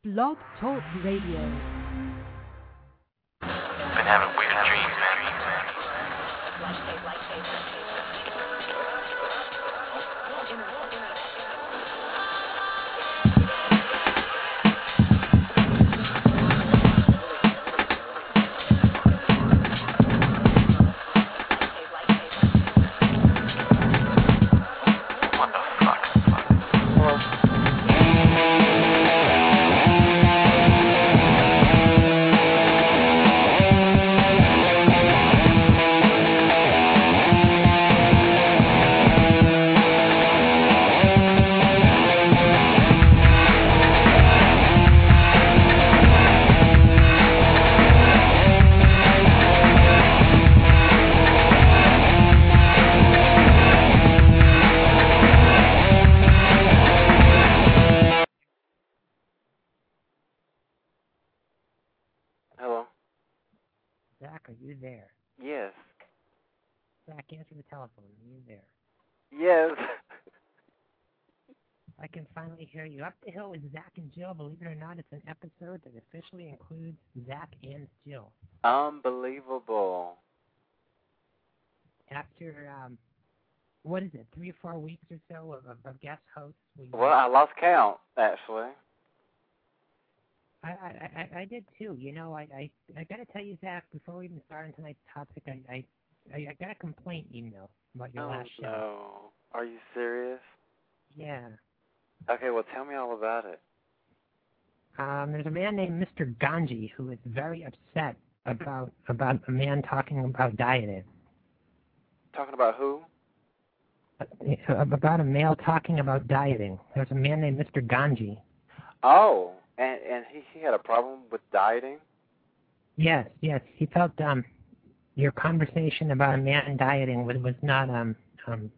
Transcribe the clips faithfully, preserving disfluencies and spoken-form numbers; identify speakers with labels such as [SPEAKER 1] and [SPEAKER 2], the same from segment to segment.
[SPEAKER 1] Blog Talk Radio.
[SPEAKER 2] Been having weird dreams, man.
[SPEAKER 3] Zach, are you there?
[SPEAKER 2] Yes.
[SPEAKER 3] Zach, answer the telephone. Are you there?
[SPEAKER 2] Yes.
[SPEAKER 3] I can finally hear you. Up the Hill with Zach and Jill. Believe it or not, it's an episode that officially includes Zach and Jill.
[SPEAKER 2] Unbelievable.
[SPEAKER 3] After, um, what is it, three or four weeks or so of, of, of guest hosts? We
[SPEAKER 2] well, I lost count, actually.
[SPEAKER 3] I, I, I, I did too. You know, I, I, I got to tell you, Zach, before we even start on tonight's topic, I, I, I, I got a complaint email about your
[SPEAKER 2] oh,
[SPEAKER 3] last show.
[SPEAKER 2] No. Are you serious?
[SPEAKER 3] Yeah.
[SPEAKER 2] Okay, well, tell me all about it.
[SPEAKER 3] Um, there's a man named Mister Ganji who is very upset about about a man talking about dieting.
[SPEAKER 2] Talking about who?
[SPEAKER 3] Uh, about a male talking about dieting. There's a man named Mister Ganji.
[SPEAKER 2] Oh. And and he, he had a problem with dieting?
[SPEAKER 3] Yes, yes. He felt um your conversation about a man dieting was, was not um um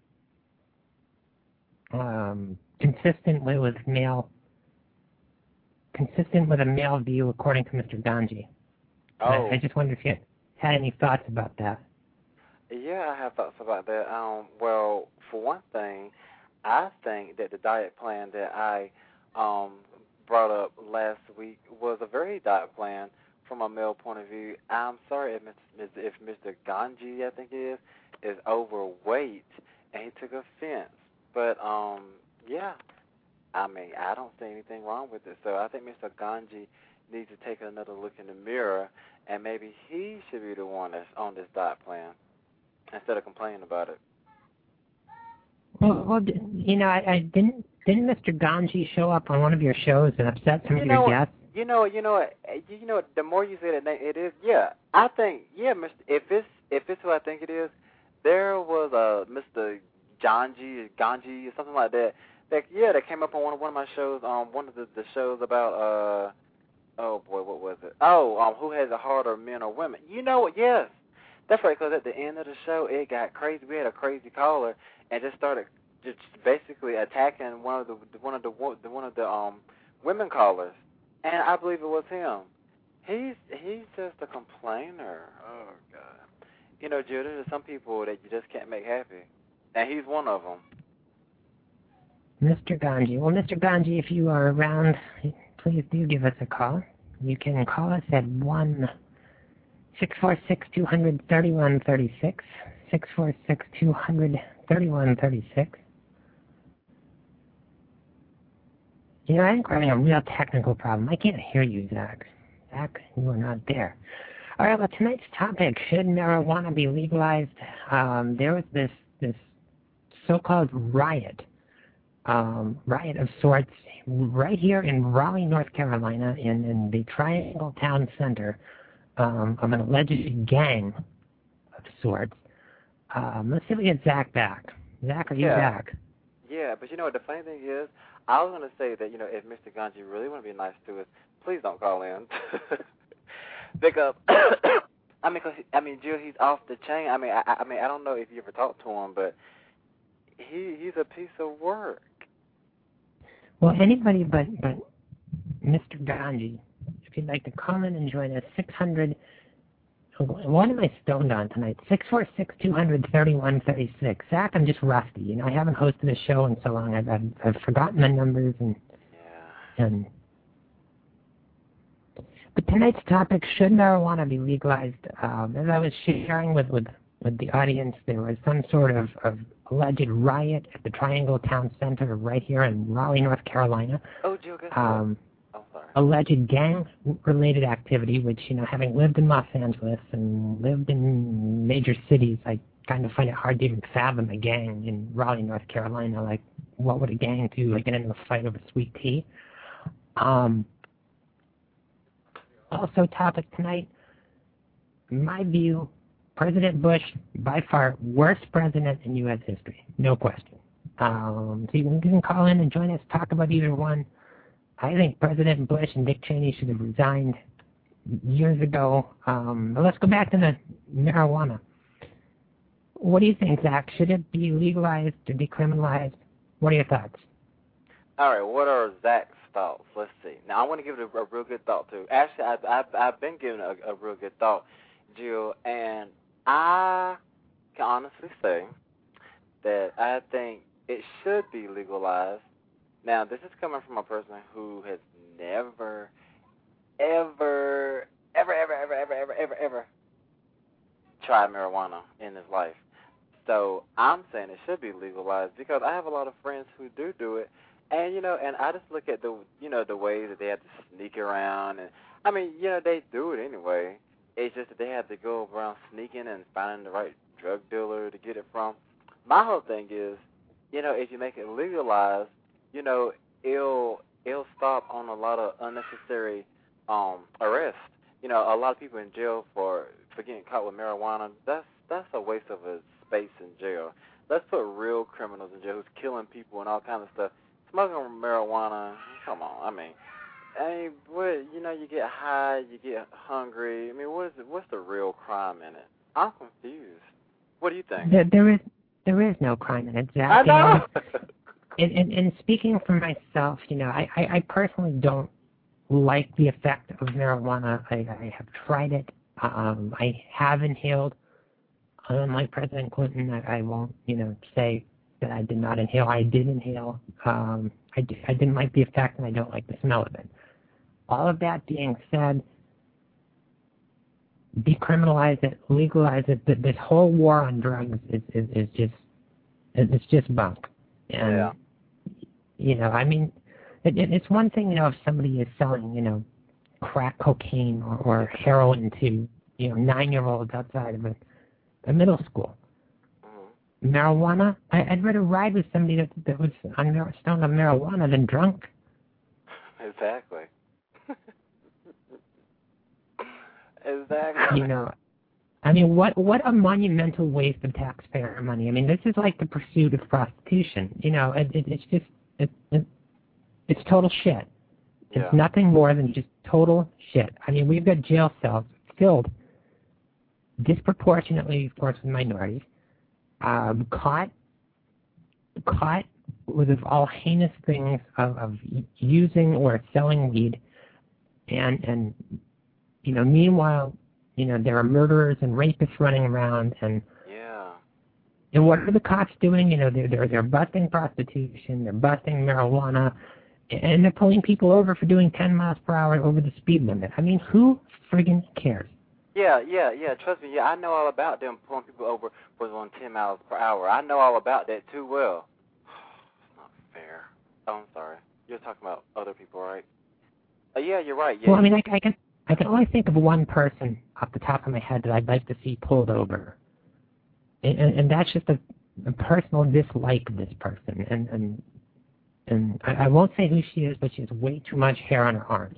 [SPEAKER 3] um consistent with, with male consistent with a male view according to Mister Ganji.
[SPEAKER 2] Oh.
[SPEAKER 3] I, I just wondered if you had any thoughts about that.
[SPEAKER 2] Yeah, I have thoughts about that. Um well, for one thing, I think that the diet plan that I um brought up last week was a very diet plan from a male point of view. I'm sorry if Mister if Mister Ganji, I think it is, is overweight and he took offense. But um, yeah, I mean, I don't see anything wrong with it. So I think Mister Ganji needs to take another look in the mirror and maybe he should be the one that's on this diet plan instead of complaining about it.
[SPEAKER 3] Well, well, you know, I, I didn't. Didn't Mister Ganji show up on one of your shows and upset some
[SPEAKER 2] you
[SPEAKER 3] of
[SPEAKER 2] know,
[SPEAKER 3] your guests?
[SPEAKER 2] You know, you know, you know. The more you say that name, it is. Yeah, I think. Yeah, Mister If it's if it's who I think it is, there was a Mister Ganji, Ganji, or something like that. That yeah, that came up on one of one of my shows. Um, one of the, the shows about uh, oh boy, what was it? Oh, um, who has a harder, men or women? You know what? Yes, that's right. Because at the end of the show, it got crazy. We had a crazy caller and just started. Just basically attacking one of the one of the one of the um women callers, and I believe it was him. He's he's just a complainer. Oh God, you know, Jill, there's some people that you just can't make happy, and he's one of them.
[SPEAKER 3] Mister Ganji, well, Mister Ganji, if you are around, please do give us a call. You can call us at one six four six two hundred thirty one thirty six six four six two hundred thirty one thirty six. You know, I think we're having a real technical problem. I can't hear you, Zach. Zach, you are not there. All right, well, tonight's topic, should marijuana be legalized? Um, there was this this so-called riot, um, riot of sorts, right here in Raleigh, North Carolina, in, in the Triangle Town Center, um, of an alleged gang of sorts. Um, let's see if we get Zach back. Zach, are you
[SPEAKER 2] yeah.
[SPEAKER 3] back?
[SPEAKER 2] Yeah, but you know what the funny thing is? I was going to say that, you know, if Mister Ganji really want to be nice to us, please don't call in. Because, I mean, cause, I mean, Jill, he's off the chain. I mean, I, I mean, I don't know if you ever talked to him, but he he's a piece of work.
[SPEAKER 3] Well, anybody but, but Mister Ganji, if you'd like to call in and join us, six hundred, what am I stoned on tonight? six four six two hundred thirty one thirty six. Zach, I'm just rusty. You know, I haven't hosted a show in so long. I've I've, I've forgotten the numbers and
[SPEAKER 2] yeah.
[SPEAKER 3] and But tonight's topic, should marijuana be legalized? Um, as I was sharing with, with, with the audience, there was some sort of, of alleged riot at the Triangle Town Center right here in Raleigh, North Carolina.
[SPEAKER 2] Oh, Joe, guess
[SPEAKER 3] um,
[SPEAKER 2] what? Oh, sorry.
[SPEAKER 3] Alleged gang-related activity, which, you know, having lived in Los Angeles and lived in major cities, I kind of find it hard to even fathom a gang in Raleigh, North Carolina. Like, what would a gang do? Like, get into a fight over sweet tea? Um... Also, topic tonight, in my view, President Bush, by far, worst president in U S history. No question. Um, so you can call in and join us, talk about either one. I think President Bush and Dick Cheney should have resigned years ago. Um, but let's go back to the marijuana. What do you think, Zach? Should it be legalized or decriminalized? What are your thoughts?
[SPEAKER 2] All right, what are Zach's thoughts? Let's see. Now, I want to give it a, a real good thought, too. Actually, I've, I've, I've been giving it a, a real good thought, Jill, and I can honestly say that I think it should be legalized. Now, this is coming from a person who has never, ever, ever, ever, ever, ever, ever, ever, ever tried marijuana in his life. So I'm saying it should be legalized because I have a lot of friends who do do it. And, you know, and I just look at the, you know, the ways that they have to sneak around. And, I mean, you know, they do it anyway. It's just that they have to go around sneaking and finding the right drug dealer to get it from. My whole thing is, you know, if you make it legalized, you know, it'll, it'll stop on a lot of unnecessary um, arrests. You know, a lot of people in jail for, for getting caught with marijuana, that's, that's a waste of a space in jail. Let's put real criminals in jail who's killing people and all kinds of stuff. Smoking marijuana, come on. I mean, I mean, what, you know, you get high, you get hungry. I mean, what is it, what's the real crime in it? I'm confused. What do you think?
[SPEAKER 3] There, there is there is no crime in it, Zach.
[SPEAKER 2] I know.
[SPEAKER 3] And, and, and speaking for myself, you know, I, I, I personally don't like the effect of marijuana. I, I have tried it. Um, I have inhaled. Unlike President Clinton, I, I won't, you know, say that I did not inhale. I did inhale. Um, I, did, I didn't like the effect, and I don't like the smell of it. All of that being said, decriminalize it, legalize it. This whole war on drugs is, is, is just it's just bunk. And,
[SPEAKER 2] yeah.
[SPEAKER 3] you know, I mean, it, it, it's one thing, you know, if somebody is selling, you know, crack cocaine or, or heroin to, you know, nine-year-olds outside of a, a middle school. Marijuana, I, I'd rather ride with somebody that, that was on, stoned on marijuana than drunk.
[SPEAKER 2] Exactly. Exactly.
[SPEAKER 3] You know, I mean, what what a monumental waste of taxpayer money. I mean, this is like the pursuit of prostitution. You know, it, it, it's just, it, it, it's total shit. It's
[SPEAKER 2] yeah.
[SPEAKER 3] nothing more than just total shit. I mean, we've got jail cells filled disproportionately, of course, with minorities. Um, caught, caught with all heinous things of, of using or selling weed, and and you know, meanwhile, you know, there are murderers and rapists running around, and
[SPEAKER 2] yeah,
[SPEAKER 3] and what are the cops doing? You know, they're they're they're busting prostitution, they're busting marijuana, and they're pulling people over for doing ten miles per hour over the speed limit. I mean, who friggin' cares?
[SPEAKER 2] Yeah, yeah, yeah. Trust me. Yeah, I know all about them pulling people over for going ten miles per hour. I know all about that too well. It's not fair. Oh, I'm sorry. You're talking about other people, right? Oh, yeah, you're right. Yeah.
[SPEAKER 3] Well, I mean, I, I can I can only think of one person off the top of my head that I'd like to see pulled over, and and, and that's just a, a personal dislike of this person. And and and I, I won't say who she is, but she has way too much hair on her arms.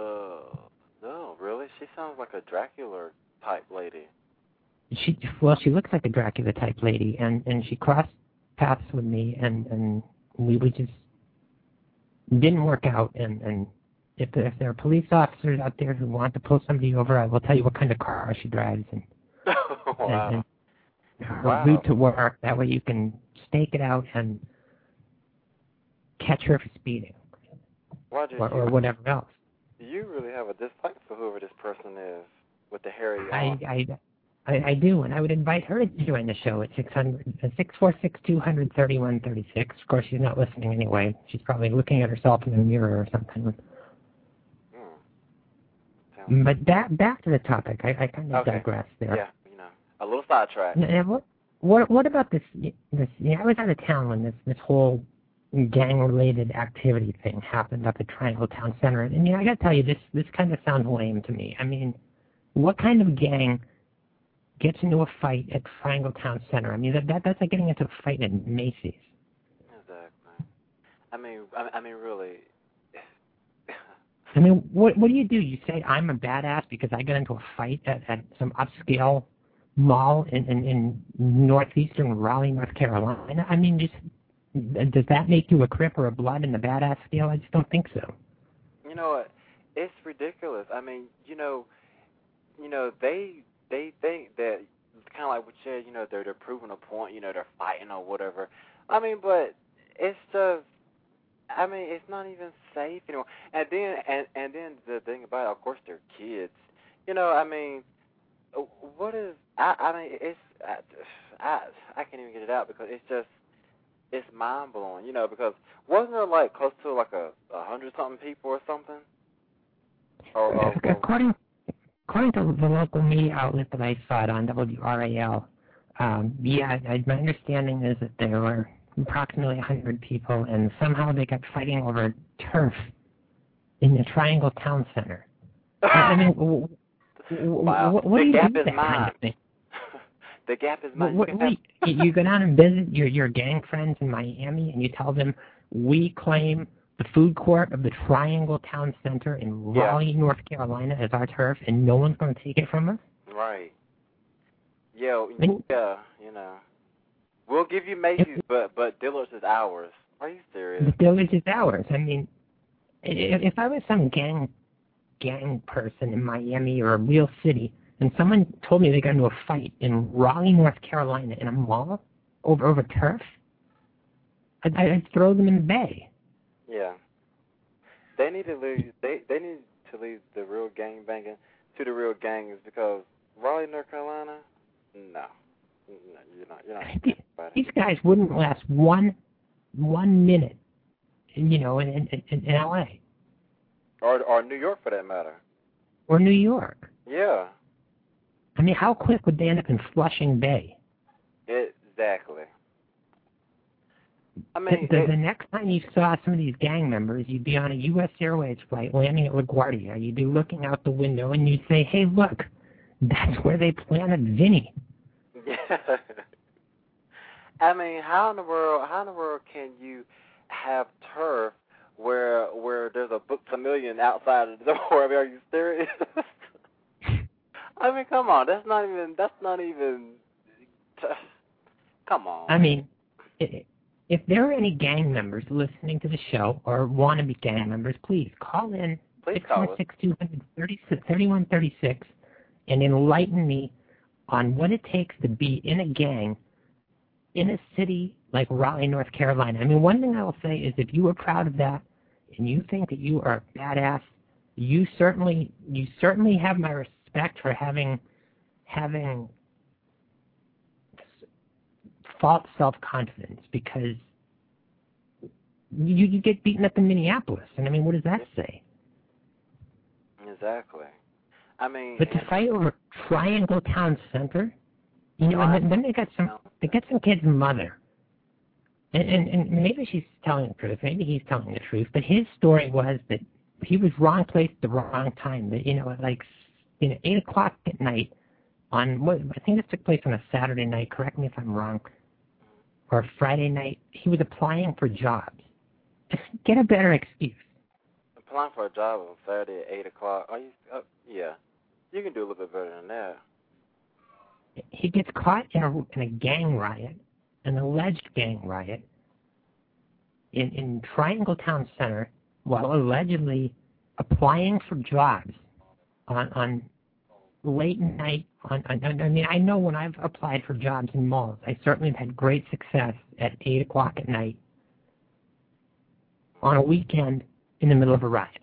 [SPEAKER 2] She sounds like a Dracula type lady.
[SPEAKER 3] She well, she looks like a Dracula type lady, and, and she crossed paths with me, and, and we, we just didn't work out. And, and if there, if there are police officers out there who want to pull somebody over, I will tell you what kind of car she drives and,
[SPEAKER 2] wow.
[SPEAKER 3] and, and her
[SPEAKER 2] wow.
[SPEAKER 3] route to work. That way you can stake it out and catch her for speeding,
[SPEAKER 2] Why did
[SPEAKER 3] or,
[SPEAKER 2] you,
[SPEAKER 3] or whatever else.
[SPEAKER 2] You really have a dislike for whoever this person is with the hairy
[SPEAKER 3] arm. I, I, I, I do, and I would invite her to join the show at six hundred, six four six, two hundred, thirty-one thirty-six. Of course, she's not listening anyway. She's probably looking at herself in the mirror or something.
[SPEAKER 2] Hmm.
[SPEAKER 3] But back back to the topic. I, I kind of
[SPEAKER 2] okay.
[SPEAKER 3] digressed there.
[SPEAKER 2] Yeah, you know, a little sidetrack.
[SPEAKER 3] Now, what what what about this? This yeah, I was out of town when this this whole gang-related activity thing happened up at Triangle Town Center. And, you know, I got to tell you, this this kind of sounds lame to me. I mean, what kind of gang gets into a fight at Triangle Town Center? I mean, that, that that's like getting into a fight at Macy's.
[SPEAKER 2] Exactly. I mean, I, I mean, really.
[SPEAKER 3] I mean, what what do you do? You say I'm a badass because I got into a fight at, at some upscale mall in, in, in northeastern Raleigh, North Carolina? I mean, just does that make you a Crip or a Blood in the badass scale? I just don't think so.
[SPEAKER 2] You know what? It's ridiculous. I mean, you know, you know, they they think that kind of like what you said. You know, they're they're proving a point. You know, they're fighting or whatever. I mean, but it's just. I mean, it's not even safe anymore. And then, and and then the thing about it, of course, they're kids. You know, I mean, what is? I I mean, it's I I, I can't even get it out because it's just. It's mind blowing, you know, because wasn't there like close to like a, a hundred something people or something? Or, or, or,
[SPEAKER 3] according according to the local media outlet that I saw it on W R A L, um, yeah, I, my understanding is that there were approximately a hundred people, and somehow they got fighting over turf in the Triangle Town Center. I mean, w-
[SPEAKER 2] wow.
[SPEAKER 3] what, what
[SPEAKER 2] the
[SPEAKER 3] do you
[SPEAKER 2] gap
[SPEAKER 3] do
[SPEAKER 2] is
[SPEAKER 3] that
[SPEAKER 2] mine.
[SPEAKER 3] kind of thing?
[SPEAKER 2] The gap is mine.
[SPEAKER 3] What, what, you, you go down and visit your, your gang friends in Miami, and you tell them, we claim the food court of the Triangle Town Center in Raleigh, yeah. North Carolina as our turf, and no one's going to take it from us?
[SPEAKER 2] Right. Yeah,
[SPEAKER 3] and,
[SPEAKER 2] yeah, you know. We'll give you Macy's, if, but but Dillard's is ours. Are you serious?
[SPEAKER 3] Dillard's is ours. I mean, if, if I was some gang gang person in Miami or a real city, and someone told me they got into a fight in Raleigh, North Carolina in a mall over over turf, I'd, I'd throw them in the bay.
[SPEAKER 2] Yeah. They need to leave. They they need to leave the real gang banging to the real gangs because Raleigh, North Carolina, no, no you're not. You're not.
[SPEAKER 3] These guys wouldn't last one one minute, you know, in in, in L A
[SPEAKER 2] or or New York for that matter,
[SPEAKER 3] or New York.
[SPEAKER 2] Yeah.
[SPEAKER 3] I mean, how quick would they end up in Flushing Bay?
[SPEAKER 2] Exactly. I mean,
[SPEAKER 3] the, the,
[SPEAKER 2] it,
[SPEAKER 3] the next time you saw some of these gang members, you'd be on a U S Airways flight landing at LaGuardia. You'd be looking out the window and you'd say, hey, look, that's where they planted Vinny.
[SPEAKER 2] Yeah. I mean, how in the world, how in the world can you have turf where where there's a Books A Million outside of the door? I mean, are you serious? I mean, come on. That's not even. That's not even. T- come on.
[SPEAKER 3] I mean, if there are any gang members listening to the show or want to be gang members, please call in
[SPEAKER 2] six one
[SPEAKER 3] six, two three one three six and enlighten me on what it takes to be in a gang in a city like Raleigh, North Carolina. I mean, one thing I will say is if you are proud of that and you think that you are a badass, you certainly you certainly have my respect for having having false self-confidence, because you, you get beaten up in Minneapolis, and I mean, what does that say?
[SPEAKER 2] Exactly. I mean,
[SPEAKER 3] but to fight over Triangle Town Center, you know, and then, then they got some they got some kid's mother, and, and and maybe she's telling the truth, maybe he's telling the truth, but his story was that he was wrong place at the wrong time. That, you know, at like you know eight o'clock at night on what I think this took place on a Saturday night. Correct me if I'm wrong. Or Friday night, he was applying for jobs. Get a better excuse.
[SPEAKER 2] Applying for a job on Saturday at eight o'clock. Are you? Uh, yeah, you can do a little bit better than that.
[SPEAKER 3] He gets caught in a, in a gang riot, an alleged gang riot, in, in Triangle Town Center, while allegedly applying for jobs on on late night. On, on, I mean, I know when I've applied for jobs in malls, I certainly have had great success at eight o'clock at night on a weekend in the middle of a riot.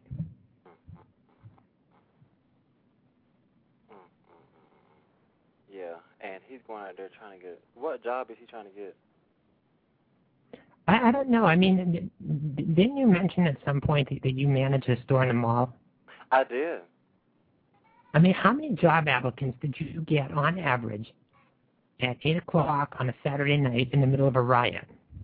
[SPEAKER 2] Yeah, and he's going out there trying to get... What job is he trying to get?
[SPEAKER 3] I, I don't know. I mean, didn't you mention at some point that you manage a store in a mall?
[SPEAKER 2] I did.
[SPEAKER 3] I mean, how many job applicants did you get on average at eight o'clock on a Saturday night in the middle of a riot?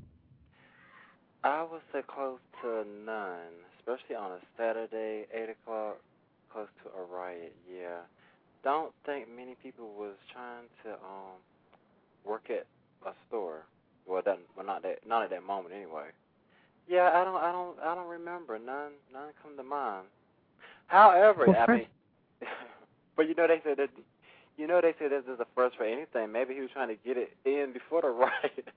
[SPEAKER 2] I would say close to none, especially on a Saturday, eight o'clock, close to a riot. Yeah, don't think many people was trying to um work at a store. Well, that well not that not at that moment anyway. Yeah, I don't I don't I don't remember none none come to mind. However,
[SPEAKER 3] Well,
[SPEAKER 2] I
[SPEAKER 3] first,
[SPEAKER 2] mean, but you know they said that you know they said this is a first for anything. Maybe he was trying to get it in before the riot.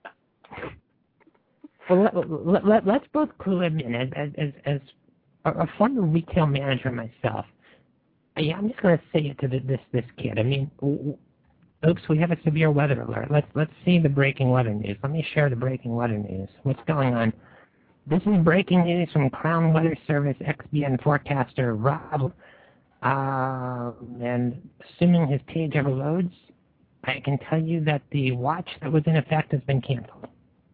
[SPEAKER 3] well, let, let, let, let's both clue him in as as as, as a, a former retail manager myself. Yeah, I'm just going to say it to the, this this kid. I mean, w- oops, we have a severe weather alert. Let's let's see the breaking weather news. Let me share the breaking weather news. What's going on? This is breaking news from Crown Weather Service X B N forecaster Rob. Uh, and assuming his page ever loads, I can tell you that the watch that was in effect has been canceled.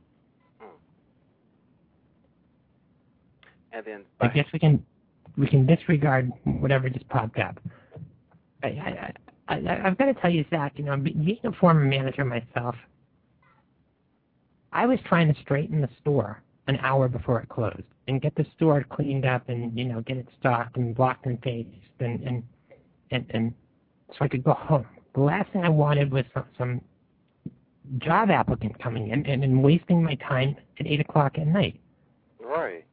[SPEAKER 2] And then
[SPEAKER 3] I guess we can we can disregard whatever just popped up. I, I, I, I, I've got to tell you, Zach, you know, being a former manager myself, I was trying to straighten the store an hour before it closed and get the store cleaned up and, you know, get it stocked and blocked and faced and, and, and, and so I could go home. The last thing I wanted was some, some job applicant coming in and, and wasting my time at eight o'clock at night.
[SPEAKER 2] right.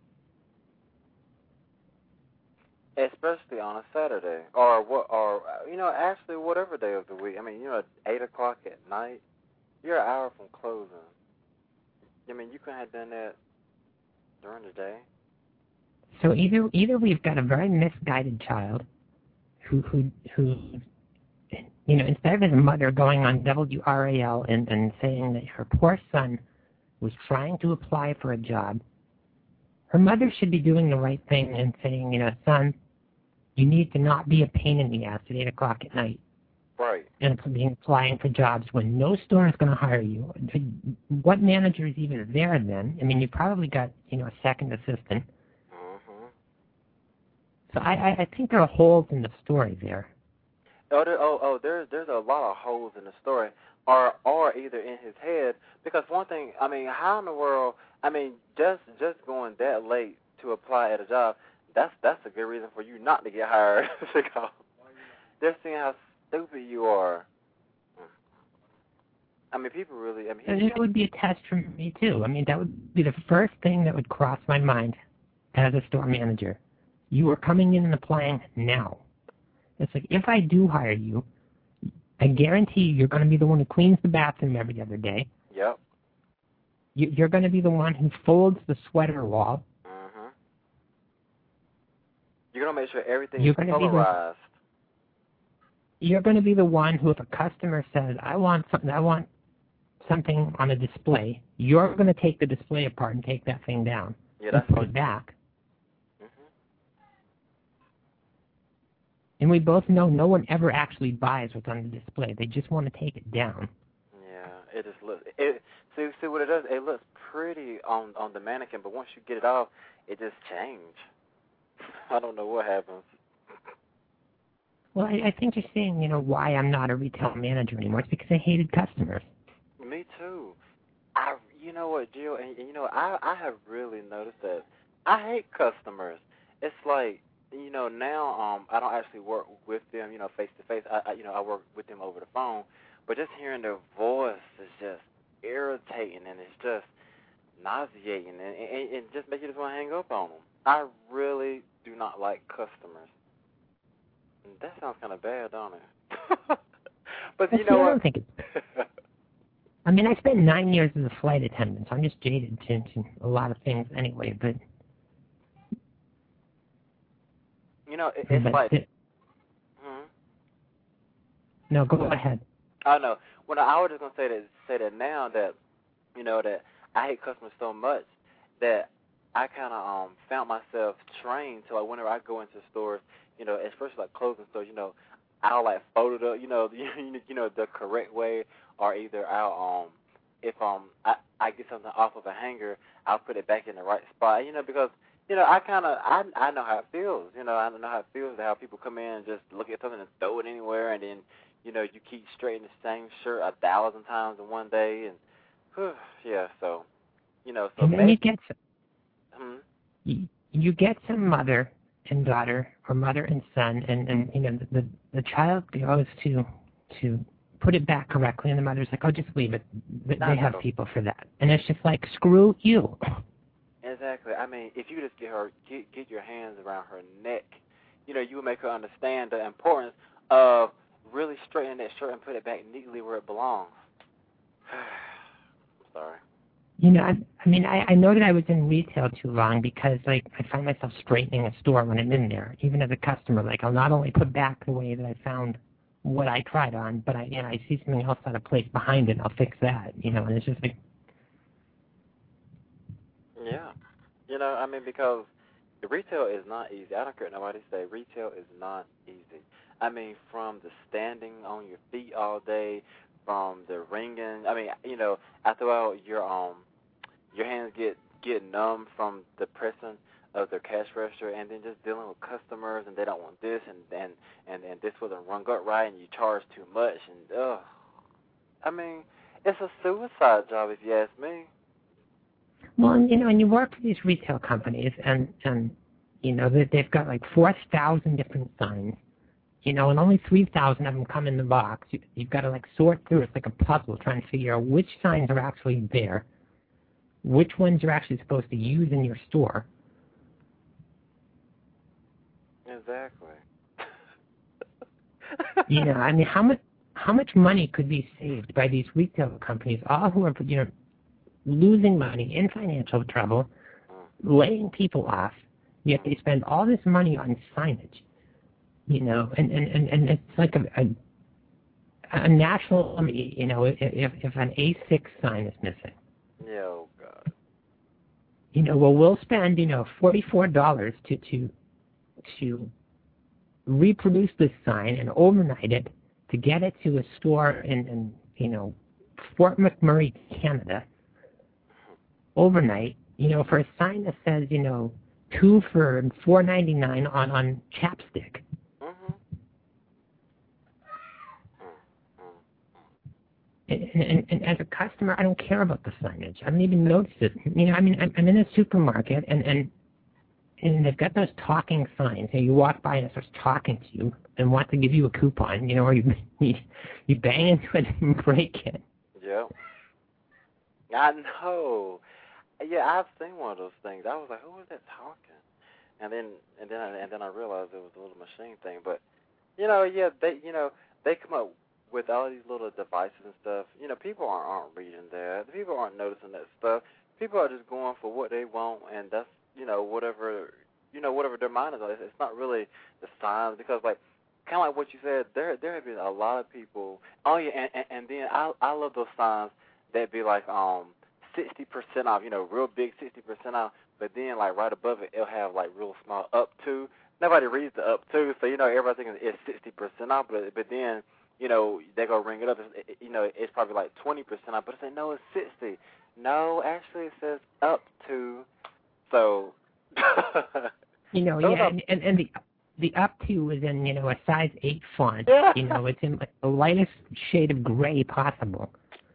[SPEAKER 2] Especially on a Saturday, or what, or you know, actually whatever day of the week. I mean, you know, at eight o'clock at night, you're an hour from closing. I mean, you could have done that during the day.
[SPEAKER 3] So either either we've got a very misguided child, who who who, you know, instead of his mother going on W R A L and and saying that her poor son was trying to apply for a job, her mother should be doing the right thing and saying, you know, son, you need to not be a pain in the ass at eight o'clock at night.
[SPEAKER 2] Right.
[SPEAKER 3] And being applying for jobs when no store is going to hire you. What manager is even there then? I mean, you probably got, you know, a second assistant.
[SPEAKER 2] Mm-hmm.
[SPEAKER 3] So I, I, I think there are holes in the story there.
[SPEAKER 2] Oh, there, oh, oh, there's there's a lot of holes in the story, or or either in his head. Because one thing, I mean, how in the world? I mean, just just going that late to apply at a job, that's that's a good reason for you not to get hired. Because they're seeing how stupid you are. I mean, people really. I mean,
[SPEAKER 3] And that would be a test for me too. I mean, that would be the first thing that would cross my mind as a store manager. You are coming in and applying now. It's like, if I do hire you, I guarantee you're going to be the one who cleans the bathroom every other day.
[SPEAKER 2] Yep.
[SPEAKER 3] You, you're going to be the one who folds the sweater wall.
[SPEAKER 2] Mm-hmm. You're going to make sure everything
[SPEAKER 3] you're
[SPEAKER 2] is
[SPEAKER 3] gonna
[SPEAKER 2] colorized.
[SPEAKER 3] Be the, you're going to be the one who, if a customer says, I want something, I want something on a display, you're going to take the display apart and take that thing down
[SPEAKER 2] Yeah,
[SPEAKER 3] and
[SPEAKER 2] that's
[SPEAKER 3] put
[SPEAKER 2] what,
[SPEAKER 3] it back.
[SPEAKER 2] Mm-hmm.
[SPEAKER 3] And we both know no one ever actually buys what's on the display. They just want to take it down.
[SPEAKER 2] Yeah, it just looks. It see see what it does. It looks pretty on on the mannequin, but once you get it off, it just changes. I don't know what happens.
[SPEAKER 3] Well, I, I think you're saying, you know, why I'm not a retail manager anymore. It's because I hated customers.
[SPEAKER 2] Me too. I you know what, Jill, and, and you know I I have really noticed that I hate customers. It's like, you know, now um I don't actually work with them, you know, face to face. I, I you know I work with them over the phone, but just hearing their voice is just irritating, and it's just nauseating, and, and, and just make you just want to hang up on them. I really do not like customers. And that sounds kind of bad, don't it? But you
[SPEAKER 3] See,
[SPEAKER 2] know
[SPEAKER 3] I
[SPEAKER 2] what?
[SPEAKER 3] don't think it's... I mean, I spent nine years as a flight attendant, so I'm just jaded to, to a lot of things anyway, but...
[SPEAKER 2] You know, it, it's
[SPEAKER 3] but
[SPEAKER 2] like...
[SPEAKER 3] It,
[SPEAKER 2] hmm?
[SPEAKER 3] No, go ahead.
[SPEAKER 2] I know. Well, I was just going to say that, say that now that, you know, that I hate customers so much that I kind of um found myself trained to, like, whenever I go into stores, you know, especially like clothing stores, you know, I'll like fold it up, you know, you know, the correct way, or either I'll um if um I, I get something off of a hanger, I'll put it back in the right spot, you know, because you know, I kind of, I, I know how it feels. You know, I know how it feels to have people come in and just look at something and throw it anywhere, and then, you know, you keep straightening the same shirt a thousand times in one day, and, whew, yeah, so, you know, so
[SPEAKER 3] and then
[SPEAKER 2] maybe,
[SPEAKER 3] you get some,
[SPEAKER 2] hmm?
[SPEAKER 3] you, you get some mother and daughter, or mother and son, and, and you know, the, the the child goes to to put it back correctly, and the mother's like, oh, just leave it. They
[SPEAKER 2] Not
[SPEAKER 3] have
[SPEAKER 2] so.
[SPEAKER 3] people for that. And it's just like, screw you.
[SPEAKER 2] Exactly. I mean, if you just get her, get, get your hands around her neck, you know, you would make her understand the importance of really straightening that shirt and put it back neatly where it belongs. I'm sorry.
[SPEAKER 3] You know, I, I mean, I, I know that I was in retail too long because, like, I find myself straightening a store when I'm in there, even as a customer. Like, I'll not only put back the way that I found what I tried on, but I, you know, I see something else out of place behind it, and I'll fix that, you know, and it's just like...
[SPEAKER 2] Yeah. You know, I mean, because the retail is not easy. I don't care what nobody say. Retail is not easy. I mean, from the standing on your feet all day, from the ringing. I mean, you know, after a while, your um, your hands get get numb from the pressing of their cash register, and then just dealing with customers, and they don't want this, and and and, and this wasn't rung up right, and you charge too much, and ugh. I mean, it's a suicide job if you ask me.
[SPEAKER 3] Well, and, you know, and you work for these retail companies, and, and you know, they, they've got like four thousand different signs, you know, and only three thousand of them come in the box. You, you've got to, like, sort through. It's like a puzzle trying to figure out which signs are actually there, which ones you're actually supposed to use in your store.
[SPEAKER 2] Exactly.
[SPEAKER 3] You know, I mean, how much how much money could be saved by these retail companies, all who are, you know, losing money, in financial trouble, laying people off, yet they spend all this money on signage, you know, and, and, and, and it's like a, a, a national, you know, if, if an A six sign is missing.
[SPEAKER 2] Yeah, oh, God.
[SPEAKER 3] You know, well, we'll spend, you know, forty-four dollars to, to, to reproduce this sign and overnight it to get it to a store in, in you know, Fort McMurray, Canada, overnight, you know, for a sign that says, you know, two for four ninety nine on on chapstick.
[SPEAKER 2] Mm-hmm.
[SPEAKER 3] And, and, and as a customer, I don't care about the signage. I don't even notice it. You know, I mean, I'm, I'm in a supermarket, and and and they've got those talking signs. You know, you walk by and it starts talking to you and wants to give you a coupon. You know, or you you, you bang into it and break it.
[SPEAKER 2] Yeah. I know. Yeah, I've seen one of those things. I was like, who was that talking? And then and then I, and then I realized it was a little machine thing. But you know, yeah, they you know they come up with all these little devices and stuff. You know, people aren't aren't reading that. People aren't noticing that stuff. People are just going for what they want, and that's you know whatever you know whatever their mind is on. It's, it's not really the signs because like kind of like what you said. There there have been a lot of people. Oh yeah, and and, and then I I love those signs that be like um. sixty percent off, you know, real big sixty percent off, but then, like, right above it, it'll have, like, real small up to. Nobody reads the up to, so, you know, everybody thinks it's sixty percent off, but but then, you know, they go ring it up. It's, it, you know, it's probably, like, twenty percent off, but they say, no, it's sixty. No, actually, it says up to. So,
[SPEAKER 3] you know, yeah, and, and, and the the up to is in, you know, a size eight font. Yeah. You know, it's in like, the lightest shade of gray possible.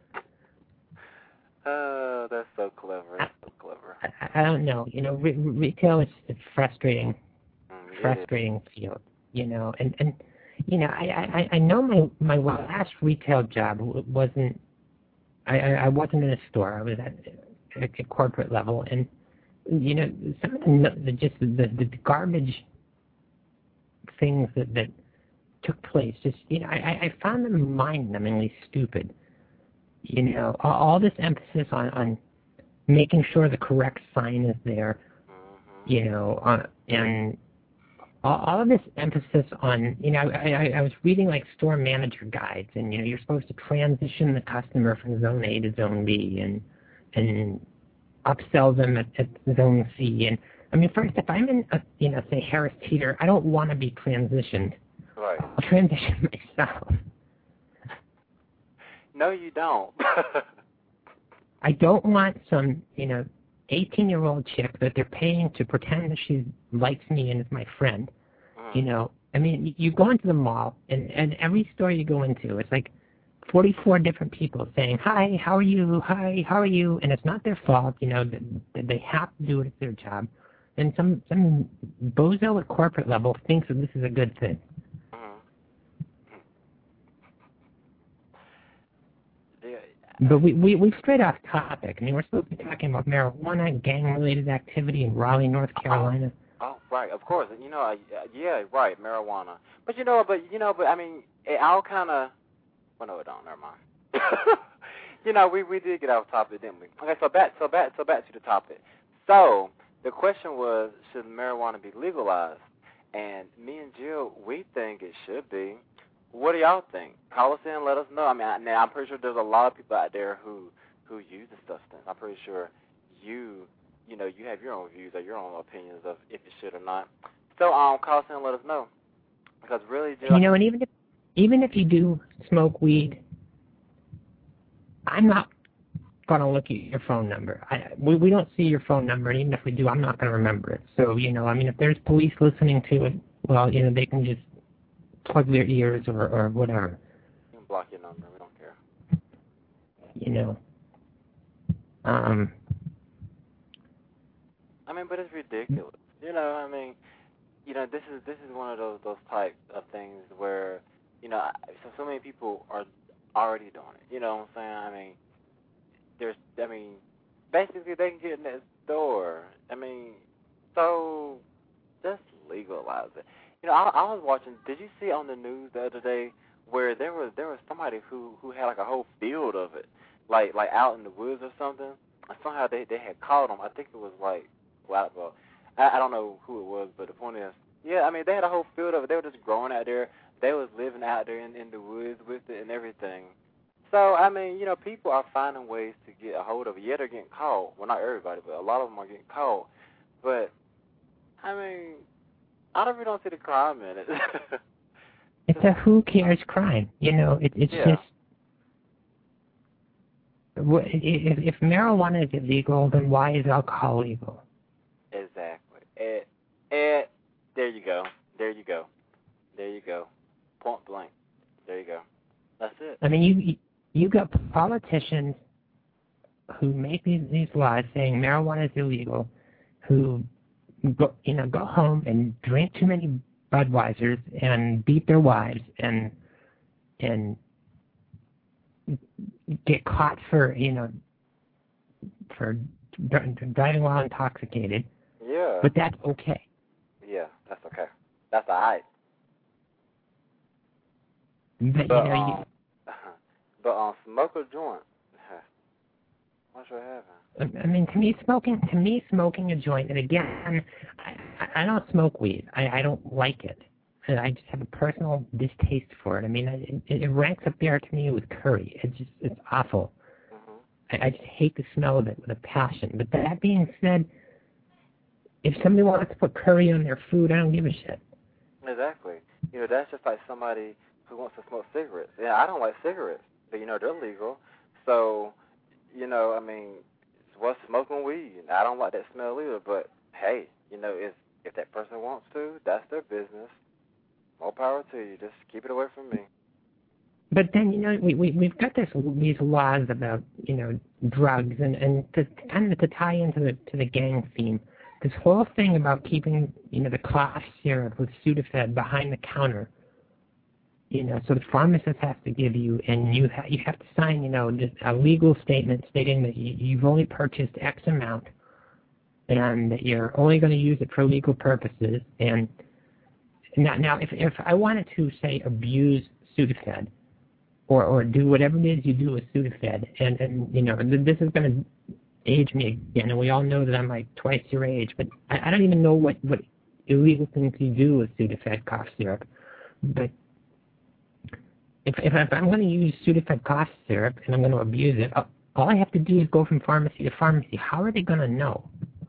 [SPEAKER 2] Oh, that's so clever. That's so clever.
[SPEAKER 3] I, I don't know. You know, re retail is it's frustrating,
[SPEAKER 2] mm,
[SPEAKER 3] frustrating field. You know, and and you know, I I I know my my last retail job wasn't. I I wasn't in a store. I was at a, a corporate level, and you know, some of the, the just the, the garbage things that that took place. Just you know, I I found them mind-numbingly stupid. You know, all, all this emphasis on, on making sure the correct sign is there,
[SPEAKER 2] mm-hmm.
[SPEAKER 3] you know, uh, and all, all of this emphasis on, you know, I, I, I was reading like store manager guides, and, you know, you're supposed to transition the customer from zone A to zone B and and upsell them at, at zone C. And, I mean, first, if I'm in, a, you know, say Harris Teeter, I don't want to be transitioned.
[SPEAKER 2] Right.
[SPEAKER 3] I'll transition myself.
[SPEAKER 2] No, you don't.
[SPEAKER 3] I don't want some, you know, eighteen-year-old chick that they're paying to pretend that she likes me and is my friend. You know, I mean, you go into the mall, and, and every store you go into, it's like forty-four different people saying, hi, how are you? Hi, how are you? And it's not their fault, you know, that, that they have to do it. It's their job. And some, some bozo at corporate level thinks that this is a good thing. But we, we, we've strayed off topic. I mean, we're supposed to be talking about marijuana, gang-related activity in Raleigh, North Carolina.
[SPEAKER 2] Oh, right, of course. You know, uh, yeah, right, marijuana. But, you know, but, you know, but, I mean, it all kind of, well, no, it don't, never mind. You know, we, we did get off topic, didn't we? Okay, so back, so back, so back to the topic. So, the question was, should marijuana be legalized? And me and Jill, we think it should be. What do y'all think? Call us in and let us know. I mean, I, now, I'm pretty sure there's a lot of people out there who, who use the substance. I'm pretty sure you... You know, you have your own views or your own opinions of if it should or not. So, um, call us in and let us know. Because really, Jill,
[SPEAKER 3] you know, and even if even if you do smoke weed, I'm not gonna look at your phone number. I we we don't see your phone number, and even if we do, I'm not gonna remember it. So, you know, I mean, if there's police listening to it, well, you know, they can just plug their ears or or whatever.
[SPEAKER 2] You can block your number. We don't care.
[SPEAKER 3] You know. Um.
[SPEAKER 2] I mean, but it's ridiculous. You know, I mean, you know, this is this is one of those those types of things where, you know, so so many people are already doing it. You know what I'm saying? I mean, there's, I mean, basically they can get in that store. I mean, so just legalize it. You know, I, I was watching. Did you see on the news the other day where there was there was somebody who who had like a whole field of it, like like out in the woods or something. And somehow they they had caught them. I think it was like. Well, well I, I don't know who it was, but the point is, yeah, I mean, they had a whole field of it. They were just growing out there. They was living out there in, in the woods with it and everything. So, I mean, you know, people are finding ways to get a hold of it. Yeah, they're getting caught. Well, not everybody, but a lot of them are getting caught. But, I mean, I don't really don't see the crime in it.
[SPEAKER 3] It's a who cares crime. You know, it, it's
[SPEAKER 2] yeah.
[SPEAKER 3] just... If, if marijuana is illegal, then why is alcohol legal?
[SPEAKER 2] Exactly. And, and there you go. There you go. There you go. Point blank. There you go. That's it.
[SPEAKER 3] I mean, you you got politicians who make these, these laws saying marijuana is illegal, who go, you know, go home and drink too many Budweisers and beat their wives and and get caught for, you know, for driving while intoxicated.
[SPEAKER 2] Yeah.
[SPEAKER 3] But that's okay.
[SPEAKER 2] Yeah, that's okay. That's all right.
[SPEAKER 3] But,
[SPEAKER 2] but,
[SPEAKER 3] you know,
[SPEAKER 2] um,
[SPEAKER 3] you,
[SPEAKER 2] but um, smoke a joint. What's what happened?
[SPEAKER 3] I mean, to me, smoking, to me, smoking a joint, and again, I, I don't smoke weed. I, I don't like it. And I just have a personal distaste for it. I mean, it, it ranks up there to me with curry. It's just, it's awful. Mm-hmm. I, I just hate the smell of it with a passion. But that being said, if somebody wants to put curry on their food, I don't give a shit.
[SPEAKER 2] Exactly. You know, that's just like somebody who wants to smoke cigarettes. Yeah, I don't like cigarettes, but, you know, they're legal. So, you know, I mean, what's smoking weed? I don't like that smell either, but, hey, you know, if, if that person wants to, that's their business. More power to you. Just keep it away from me.
[SPEAKER 3] But then, you know, we, we, we've got this these laws about, you know, drugs, and, and to kind of to tie into the to the gang theme, this whole thing about keeping, you know, the cough syrup with Sudafed behind the counter, you know, so the pharmacist has to give you, and you, ha you have to sign, you know, just a legal statement stating that you, you've only purchased X amount, and that you're only going to use it for legal purposes, and Now, now if, if I wanted to, say, abuse Sudafed, or, or do whatever it is you do with Sudafed, and, and you know, this is going to age me again, and we all know that I'm like twice your age, but I, I don't even know what, what illegal things you do with Sudafed cough syrup. But if, if, if I'm going to use Sudafed cough syrup and I'm going to abuse it, all I have to do is go from pharmacy to pharmacy. How are they going to know?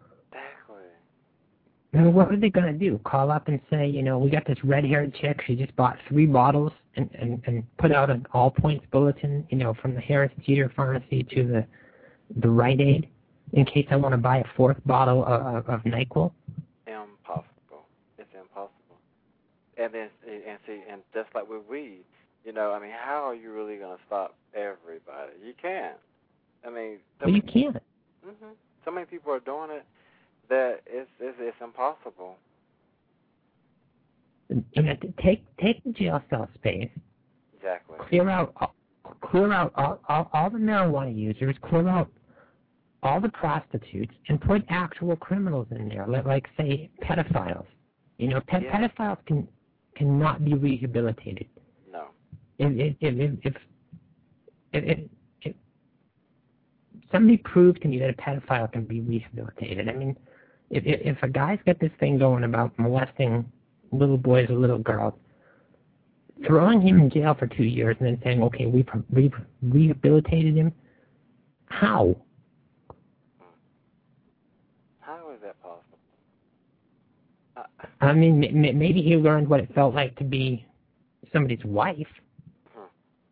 [SPEAKER 3] And what are they going to do? Call up and say, you know, we got this red-haired chick. She just bought three bottles and, and, and put out an all-points bulletin, you know, from the Harris Teeter Pharmacy to the the Rite Aid. in case I want to buy a fourth bottle of, of NyQuil?
[SPEAKER 2] Impossible. It's impossible. And then, and see, and just like with weed, you know, I mean, how are you really going to stop everybody? You can't. I mean, so
[SPEAKER 3] well, you
[SPEAKER 2] many,
[SPEAKER 3] can't.
[SPEAKER 2] Mm-hmm, so many people are doing it that it's it's, it's impossible.
[SPEAKER 3] You know, take take the jail cell space.
[SPEAKER 2] Exactly.
[SPEAKER 3] Clear out, clear out all, all, all the marijuana users. Clear out all the prostitutes, and put actual criminals in there, like, like say pedophiles. You know, ped-
[SPEAKER 2] yeah.
[SPEAKER 3] pedophiles can cannot be rehabilitated.
[SPEAKER 2] No.
[SPEAKER 3] If if if if, if, if, if somebody proved to me that a pedophile can be rehabilitated, I mean, if if, if a guy's got this thing going about molesting little boys or little girls, throwing him in jail for two years and then saying, okay, we re- rehabilitated him, how?
[SPEAKER 2] How is that possible? Uh,
[SPEAKER 3] I mean, m- maybe he learned what it felt like to be somebody's wife.
[SPEAKER 2] hmm.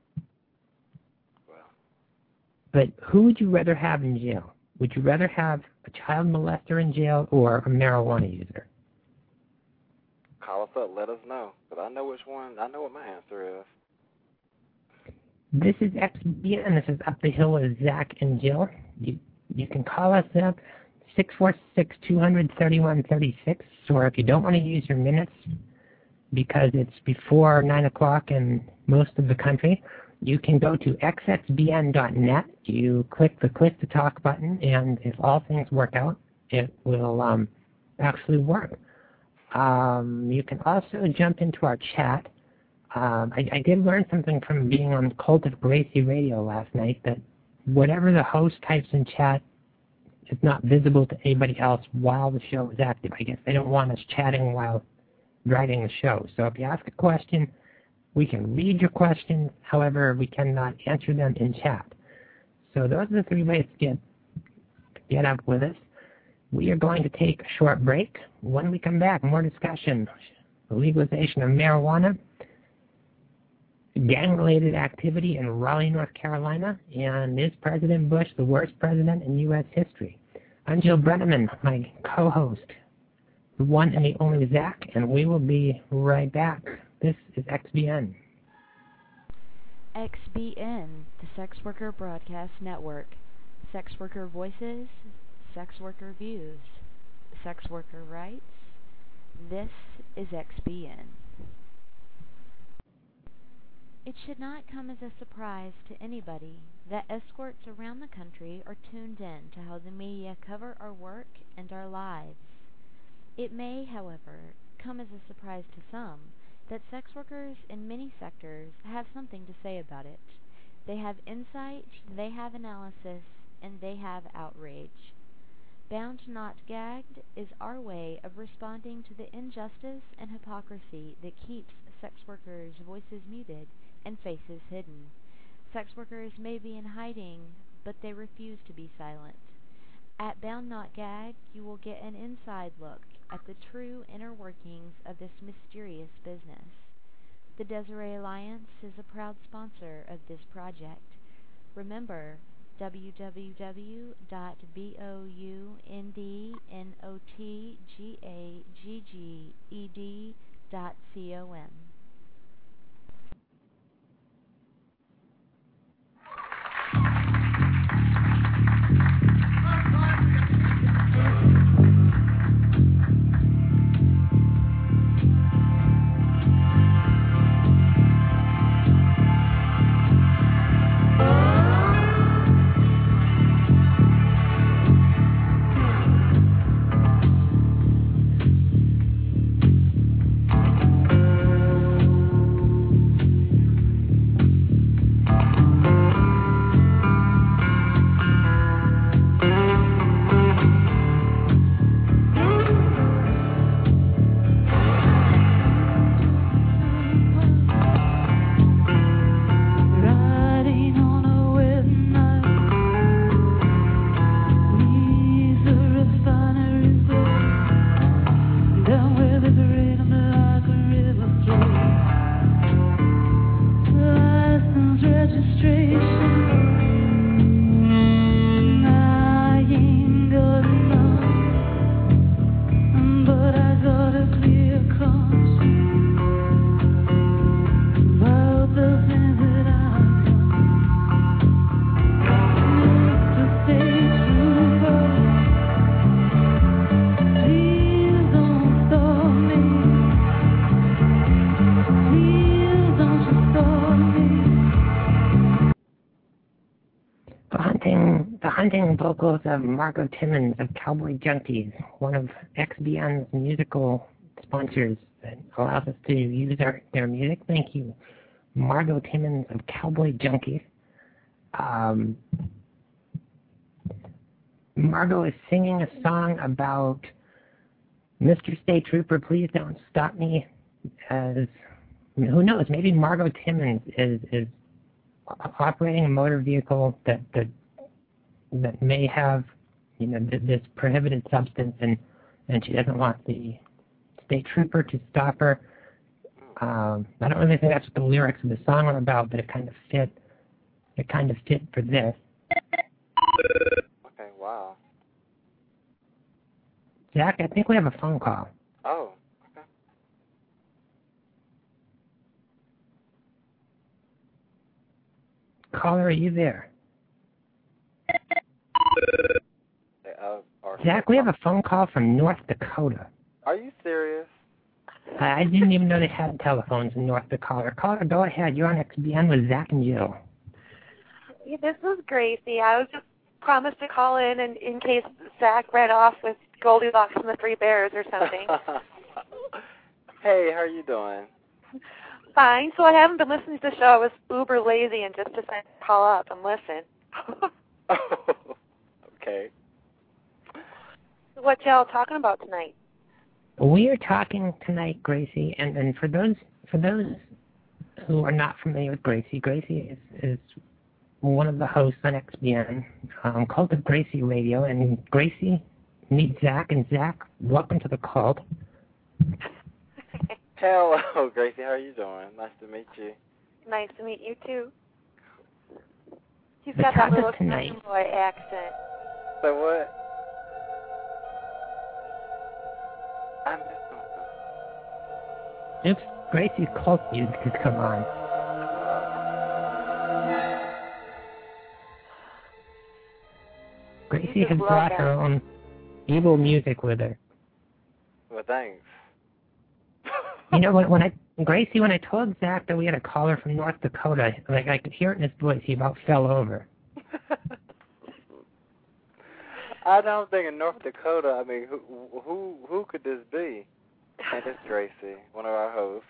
[SPEAKER 2] Well.
[SPEAKER 3] But who would you rather have in jail? Would you rather have a child molester in jail or a marijuana user?
[SPEAKER 2] Call us up, let us know. But I know which one, I know what my answer is.
[SPEAKER 3] This is X B N, this is Up the Hill with Zach and Jill. You you can call us up, six four six, two hundred, thirty-one thirty-six, or if you don't want to use your minutes because it's before nine o'clock in most of the country, you can go to x x b n dot net. You click the Click to Talk button, and if all things work out, it will um, actually work. Um, you can also jump into our chat. Um, I, I did learn something from being on Cult of Gracie Radio last night, that whatever the host types in chat is not visible to anybody else while the show is active. I guess they don't want us chatting while driving the show. So if you ask a question, we can read your questions. However, we cannot answer them in chat. So those are the three ways to get, get up with us. We are going to take a short break. When we come back, more discussion. The legalization of marijuana, gang-related activity in Raleigh, North Carolina, and is President Bush the worst president in U S history? I'm Jill Brenneman, my co-host, the one and the only Zach, and we will be right back. This is X B N.
[SPEAKER 1] X B N, the Sex Worker Broadcast Network. Sex worker voices, sex worker views, sex worker rights. This is X B N. It should not come as a surprise to anybody that escorts around the country are tuned in to how the media cover our work and our lives. It may, however, come as a surprise to some that sex workers in many sectors have something to say about it. They have insight, they have analysis, and they have outrage. Bound Not Gagged is our way of responding to the injustice and hypocrisy that keeps sex workers' voices muted and faces hidden. Sex workers may be in hiding, but they refuse to be silent. At Bound Not Gagged, you will get an inside look at the true inner workings of this mysterious business. The Desiree Alliance is a proud sponsor of this project. Remember, w w w dot boundnotgagged dot com.
[SPEAKER 3] haunting vocals of Margot Timmons of Cowboy Junkies, one of X B N's musical sponsors that allows us to use our, their music. Thank you, Margot Timmons of Cowboy Junkies. Um, Margot is singing a song about Mister State Trooper, please don't stop me. As who knows, maybe Margot Timmons is is operating a motor vehicle that that that may have, you know, this prohibited substance, and and she doesn't want the state trooper to stop her. Um, I don't really think that's what the lyrics of the song are about, but it kind of fit. It kind of fit for this.
[SPEAKER 2] Okay, wow.
[SPEAKER 3] Zach, I think we have a phone call.
[SPEAKER 2] Oh, okay.
[SPEAKER 3] Caller, are you there?
[SPEAKER 2] Uh,
[SPEAKER 3] Zach, we have a phone call from North Dakota.
[SPEAKER 2] Are you serious?
[SPEAKER 3] I, I didn't even know they had telephones in North Dakota. Caller, go ahead. You're on X B N with Zach and Jill.
[SPEAKER 4] Yeah, this is Gracie. I was just promised to call in and in case Zach ran off with Goldilocks and the Three Bears or something.
[SPEAKER 2] Hey, how are you doing?
[SPEAKER 4] Fine. So I haven't been listening to the show. I was uber lazy and just decided to call up and listen.
[SPEAKER 2] Okay.
[SPEAKER 4] What y'all talking about tonight?
[SPEAKER 3] We are talking tonight, Gracie, and, and for those for those who are not familiar with Gracie, Gracie is, is one of the hosts on X B N, um, Cult of Gracie Radio, and Gracie, meet Zach, and Zach, welcome to the cult.
[SPEAKER 2] Hello, Gracie, how are you doing? Nice to meet you.
[SPEAKER 4] Nice to meet you, too. He's
[SPEAKER 3] The
[SPEAKER 4] got that
[SPEAKER 3] topic
[SPEAKER 4] little
[SPEAKER 3] tonight.
[SPEAKER 4] Southern boy accent.
[SPEAKER 2] So what? I missed something.
[SPEAKER 3] Oops, Gracie's cult music has come on. Gracie
[SPEAKER 4] just
[SPEAKER 3] has
[SPEAKER 4] love
[SPEAKER 3] brought
[SPEAKER 4] that.
[SPEAKER 3] her own evil music with her.
[SPEAKER 2] Well, thanks.
[SPEAKER 3] You know, when, when I, Gracie, when I told Zach that we had a caller from North Dakota, like I could hear it in his voice, he about fell over.
[SPEAKER 2] I don't think in North Dakota, I mean, who who who could this be? And it's Gracie, one of our hosts.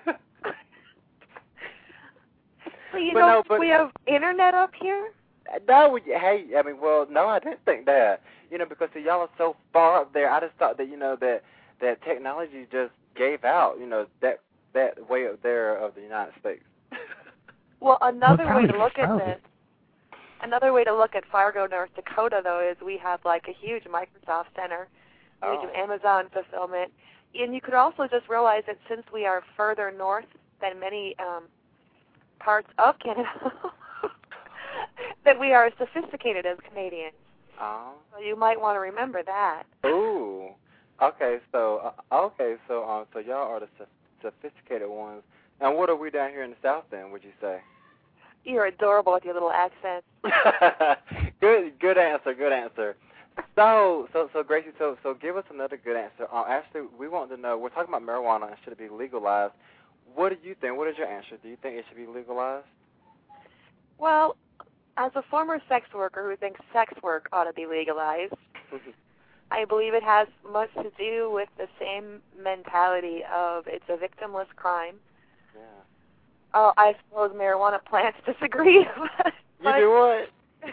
[SPEAKER 4] Well, you
[SPEAKER 2] But
[SPEAKER 4] know,
[SPEAKER 2] no, but-
[SPEAKER 4] we have internet up here.
[SPEAKER 2] No, we- hey, I mean, well, no, I didn't think that. You know, because see, y'all are so far up there. I just thought that, you know, that that technology just gave out, you know, that that way up there of the United States.
[SPEAKER 4] Well, another
[SPEAKER 3] Well,
[SPEAKER 4] way to
[SPEAKER 3] probably
[SPEAKER 4] look at
[SPEAKER 3] frozen.
[SPEAKER 4] this, another way to look at Fargo, North Dakota, though, is we have like a huge Microsoft Center. We
[SPEAKER 2] Oh.
[SPEAKER 4] do Amazon fulfillment. And you could also just realize that since we are further north than many um, parts of Canada, that we are as sophisticated as Canadians.
[SPEAKER 2] Oh.
[SPEAKER 4] So you might want to remember that.
[SPEAKER 2] Ooh. Okay, so uh, okay, so um, so y'all are the so- sophisticated ones. And what are we down here in the South then? Would you say?
[SPEAKER 4] You're adorable with your little accent.
[SPEAKER 2] good, good answer. Good answer. So, so, so, Gracie, so, so, give us another good answer. Um, actually, we want to know. We're talking about marijuana and should it be legalized? What do you think? What is your answer? Do you think it should be legalized?
[SPEAKER 4] Well, as a former sex worker who thinks sex work ought to be legalized, I believe it has much to do with the same mentality of it's a victimless crime.
[SPEAKER 2] Yeah.
[SPEAKER 4] Oh, I suppose marijuana plants disagree. but,
[SPEAKER 2] You do what?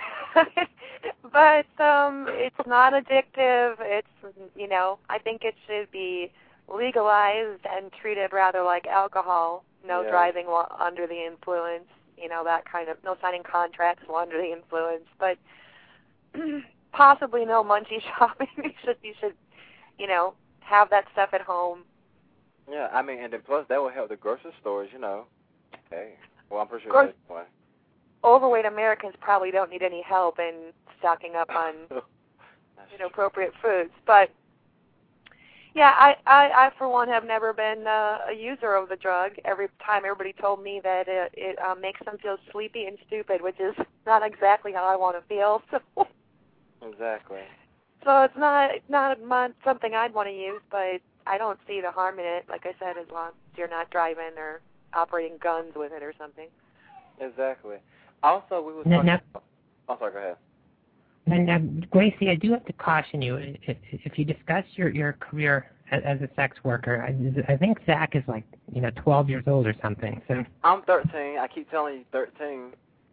[SPEAKER 4] but um, it's not addictive. It's, you know, I think it should be legalized and treated rather like alcohol. No
[SPEAKER 2] Yeah.
[SPEAKER 4] driving while under the influence. You know, that kind of, no signing contracts while under the influence. But possibly no munchie shopping. you should, you should, you know, have that stuff at home.
[SPEAKER 2] Yeah, I mean, and then plus that will help the grocery stores, you know. Hey, well, I'm pretty sure
[SPEAKER 4] Groc-
[SPEAKER 2] that's one.
[SPEAKER 4] Overweight Americans probably don't need any help in stocking up on inappropriate foods. But, yeah, I, I, I for one, have never been uh, a user of the drug. Every time everybody told me that it, it uh, makes them feel sleepy and stupid, which is not exactly how I want to feel. So,
[SPEAKER 2] Exactly.
[SPEAKER 4] so it's not it's not my, something I'd want to use, but I don't see the harm in it, like I said, as long as you're not driving or operating guns with it or something.
[SPEAKER 2] Exactly. Also, we were
[SPEAKER 3] Now,
[SPEAKER 2] talking...
[SPEAKER 3] now,
[SPEAKER 2] Oh, sorry, go ahead.
[SPEAKER 3] And uh, Gracie, I do have to caution you, if, if you discuss your, your career as, as a sex worker, I, I think Zach is like, you know, twelve years old or something. So
[SPEAKER 2] I'm thirteen. I keep telling you thirteen.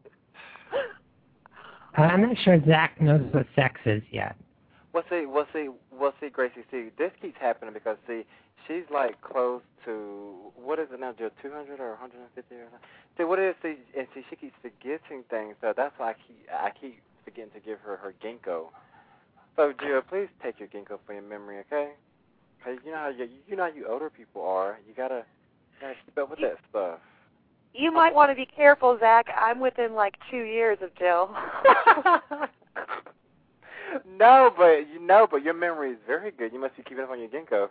[SPEAKER 3] I'm not sure Zach knows what sex is yet.
[SPEAKER 2] Well, see, well, see, well, see, Gracie, see, this keeps happening because, see, she's, like, close to, what is it now, Jill, two hundred or one hundred fifty or something? See, what it is, see, and see, she keeps forgetting things, so that's why I keep, I keep forgetting to give her her ginkgo. So, Jill, please take your ginkgo for your memory, okay? Because you know how you, you know how you older people are. You gotta, you gotta keep up with that stuff.
[SPEAKER 4] You might want to be careful, Zach. I'm within, like, two years of Jill.
[SPEAKER 2] No, but you know, but your memory is very good. You must be keeping up on your ginkgo.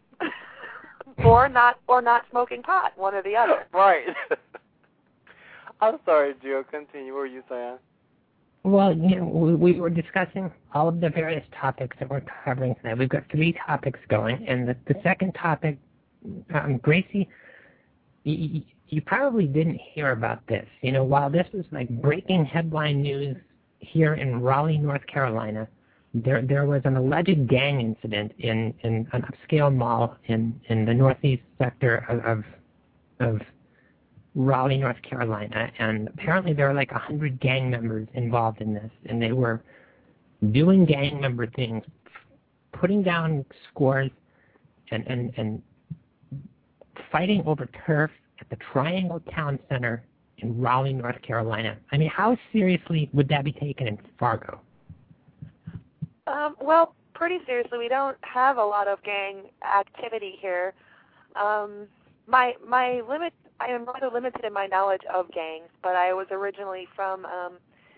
[SPEAKER 4] or not, or not smoking pot, one or the other.
[SPEAKER 2] Right. I'm sorry, Jill. Continue. What were you saying?
[SPEAKER 3] Well, you know, we, we were discussing all of the various topics that we're covering tonight. We've got three topics going, and the, the second topic, um, Gracie, you, you probably didn't hear about this. You know, while this was like breaking headline news here in Raleigh, North Carolina, there there was an alleged gang incident in, in an upscale mall in, in the northeast sector of, of of Raleigh, North Carolina, and apparently there were like a hundred gang members involved in this, and they were doing gang member things, putting down scores, and and, and fighting over turf at the Triangle Town Center in Raleigh, North Carolina. I mean, how seriously would that be taken in Fargo?
[SPEAKER 4] Um, well, pretty seriously. We don't have a lot of gang activity here. Um, my my limit. I am rather limited in my knowledge of gangs, but I was originally from um,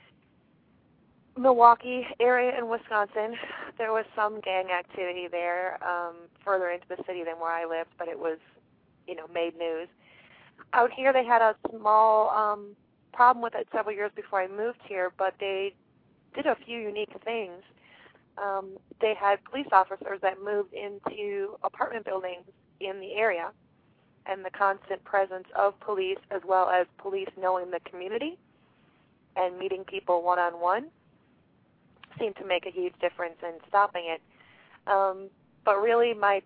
[SPEAKER 4] Milwaukee area in Wisconsin. There was some gang activity there, um, further into the city than where I lived, but it was, you know, made news. Out here, they had a small um, problem with it several years before I moved here, but they did a few unique things. Um, they had police officers that moved into apartment buildings in the area, and the constant presence of police, as well as police knowing the community and meeting people one-on-one, seemed to make a huge difference in stopping it. Um, but really, my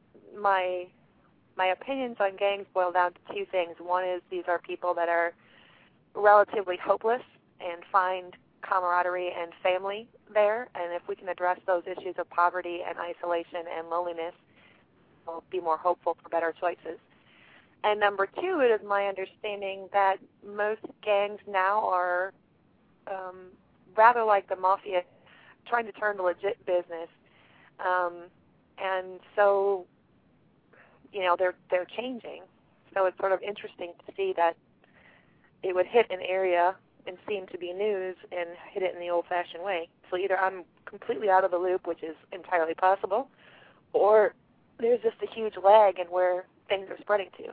[SPEAKER 4] my my opinions on gangs boil down to two things. One is these are people that are relatively hopeless and find camaraderie and family there, and if we can address those issues of poverty and isolation and loneliness, we'll be more hopeful for better choices. And number two, it is my understanding that most gangs now are um, rather like the mafia, trying to turn to legit business. Um, and so, you know, they're they're changing. So it's sort of interesting to see that it would hit an area and seem to be news and hit it in the old-fashioned way. So either I'm completely out of the loop, which is entirely possible, or there's just a huge lag in where things are spreading to.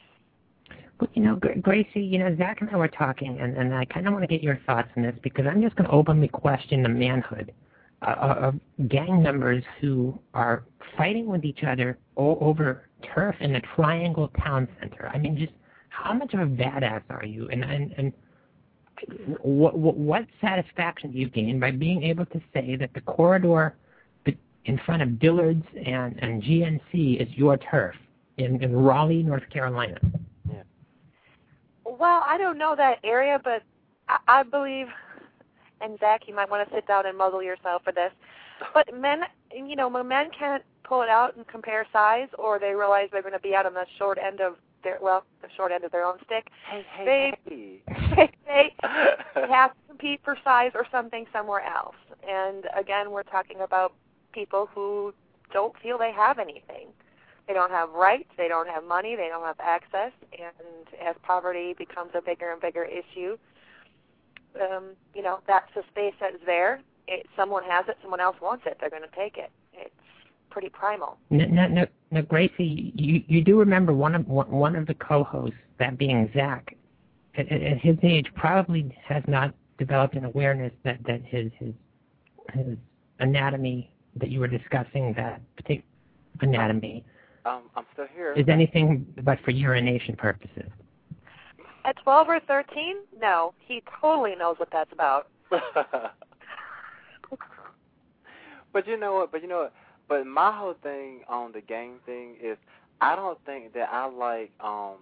[SPEAKER 3] Well, you know, Gracie, you know, Zach and I were talking, and, and I kind of want to get your thoughts on this, because I'm just going to openly question the manhood uh, of gang members who are fighting with each other o- over turf in the Triangle Town Center. I mean, just how much of a badass are you? And and, and what, what, what satisfaction do you gain by being able to say that the corridor in front of Dillard's and, and G N C is your turf in, in Raleigh, North Carolina?
[SPEAKER 2] Yeah.
[SPEAKER 4] Well, I don't know that area, but I, I believe, and Zach, you might want to sit down and muzzle yourself for this, but men, you know, when men can't pull it out and compare size, or they realize they're going to be out on the short end of their, well, the short end of their own stick,
[SPEAKER 2] hey, hey,
[SPEAKER 4] they,
[SPEAKER 2] hey.
[SPEAKER 4] they, they have to compete for size or something somewhere else. And again, we're talking about people who don't feel they have anything. They don't have rights, they don't have money, they don't have access, and as poverty becomes a bigger and bigger issue, um, you know, that's the space that's there. It, someone has it, someone else wants it, they're going to take it. It's pretty primal.
[SPEAKER 3] Now, now, now Gracie, you, you do remember one of one of the co-hosts, that being Zach, at, at his age probably has not developed an awareness that, that his, his, his anatomy that you were discussing, that particular anatomy,
[SPEAKER 2] Um, I'm still here.
[SPEAKER 3] is anything but for urination purposes.
[SPEAKER 4] At twelve or thirteen, no. He totally knows what that's about.
[SPEAKER 2] But you know what? But you know what? But my whole thing on the gang thing is, I don't think that I like, um,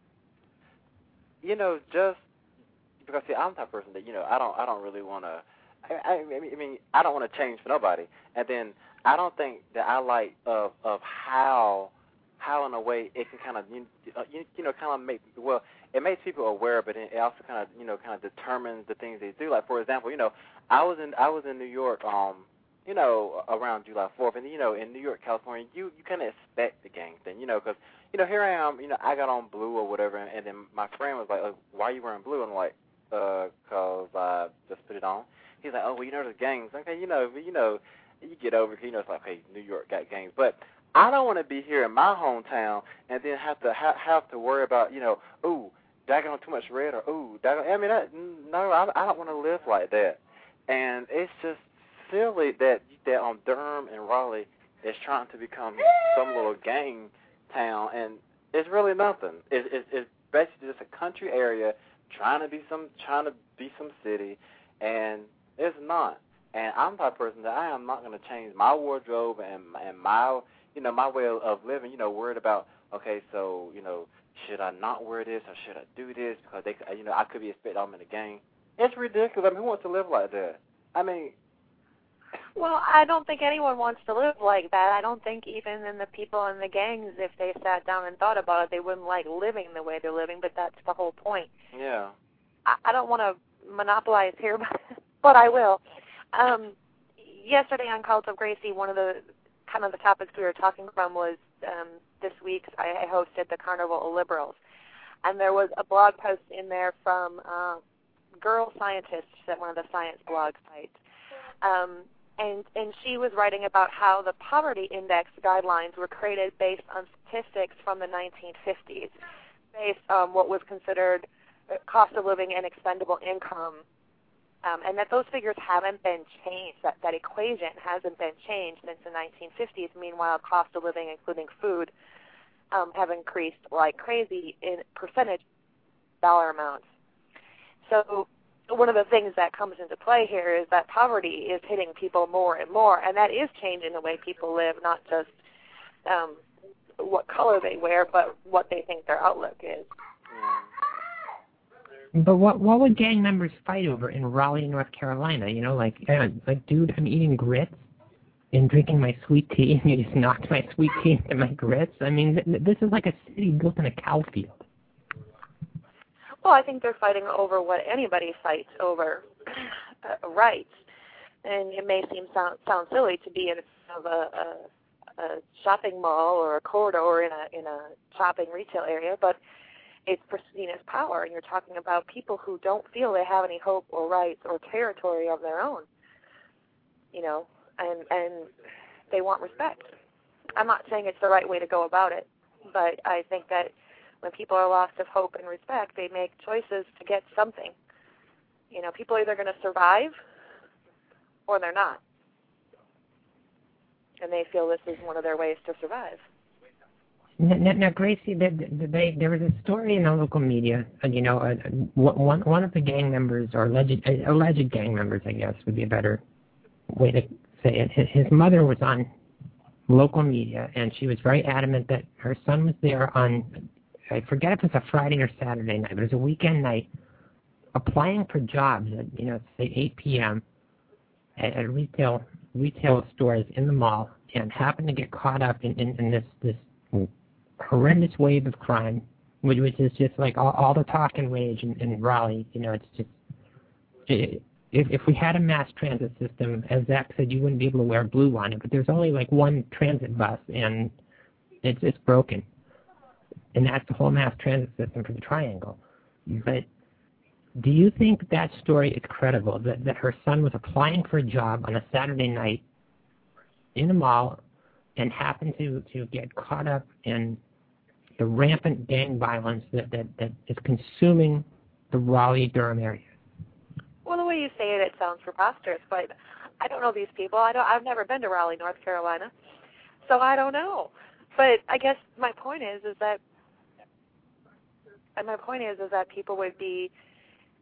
[SPEAKER 2] you know, just because see, I'm the type of person that you know, I don't, I don't really want to. I, I, mean, I mean, I don't want to change for nobody. And then I don't think that I like of of how, how in a way it can kind of you, you, you know kind of make well, it makes people aware, but it also kind of you know kind of determines the things they do. Like for example, you know, I was in I was in New York, um, you know, around July fourth, and you know, in New York, California, you you kind of expect the gang thing, you know, because you know here I am, you know, I got on blue or whatever, and, and then my friend was like, oh, "Why are you wearing blue?" And I'm like, "Uh, cause I just put it on." He's like, "Oh, well, you know, there's gangs." Okay, you know, you know, you get over it. You know, it's like, hey, New York got gangs, but I don't want to be here in my hometown and then have to ha- have to worry about, you know, ooh, did I get on too much red or ooh, did I, I mean, that, no, I, I don't want to live like that. And it's just silly that that um, Durham and Raleigh is trying to become some little gang town, and it's really nothing. It, it, it's basically just a country area trying to be some trying to be some city, and it's not. And I'm the type of person that I am not going to change my wardrobe and and my you know my way of, of living. You know, worried about okay, so you know, should I not wear this or should I do this because they you know I could be expected I'm in a gang. It's ridiculous. I mean, who wants to live like that? I mean,
[SPEAKER 4] well, I don't think anyone wants to live like that. I don't think even in the people in the gangs, if they sat down and thought about it, they wouldn't like living the way they're living. But that's the whole point.
[SPEAKER 2] Yeah.
[SPEAKER 4] I, I don't want to monopolize here, but, but I will. Um, yesterday on Cult of Gracie, one of the kind of the topics we were talking from was um, this week's, I, I hosted the Carnival of Liberals. And there was a blog post in there from uh, Girl Scientists at one of the science blog sites. Um, and, and she was writing about how the poverty index guidelines were created based on statistics from the nineteen fifties, based on what was considered cost of living and expendable income. Um, and that those figures haven't been changed, that, that equation hasn't been changed since the nineteen fifties. Meanwhile, cost of living, including food, um, have increased like crazy in percentage dollar amounts. So one of the things that comes into play here is that poverty is hitting people more and more, and that is changing the way people live, not just um, what color they wear, but what they think their outlook is.
[SPEAKER 3] But what what would gang members fight over in Raleigh, North Carolina? You know, like, uh, like, dude, I'm eating grits and drinking my sweet tea, and you just knocked my sweet tea into my grits. I mean, th- this is like a city built in a cow field.
[SPEAKER 4] Well, I think they're fighting over what anybody fights over, uh, rights. And it may seem sound, sound silly to be in a, a, a shopping mall or a corridor in a in a shopping retail area, but it's seen as power, and you're talking about people who don't feel they have any hope or rights or territory of their own, you know, and and they want respect. I'm not saying it's the right way to go about it, but I think that when people are lost of hope and respect, they make choices to get something. You know, people are either going to survive or they're not, and they feel this is one of their ways to survive.
[SPEAKER 3] Now, now Gracie, they, they, there was a story in the local media, and you know, uh, one one of the gang members, or alleged uh, alleged gang members, I guess would be a better way to say it. His, his mother was on local media, and she was very adamant that her son was there on, I forget if it's a Friday or Saturday night, but it was a weekend night, applying for jobs at, you know, say eight p.m. at, at retail retail stores in the mall, and happened to get caught up in, in, in this this. horrendous wave of crime, which, which is just like all, all the talk and rage in, in Raleigh. You know, it's just, it, if, if we had a mass transit system, as Zach said, you wouldn't be able to wear blue on it, but there's only like one transit bus, and it's, it's broken. And that's the whole mass transit system for the Triangle. But do you think that story is credible, that, that her son was applying for a job on a Saturday night in the mall and happened to, to get caught up in the rampant gang violence that, that, that is consuming the Raleigh-Durham area?
[SPEAKER 4] Well, the way you say it, it sounds preposterous, but I don't know these people. I don't, I've never been to Raleigh, North Carolina, so I don't know. But I guess my point is, is that, and my point is, is that people would be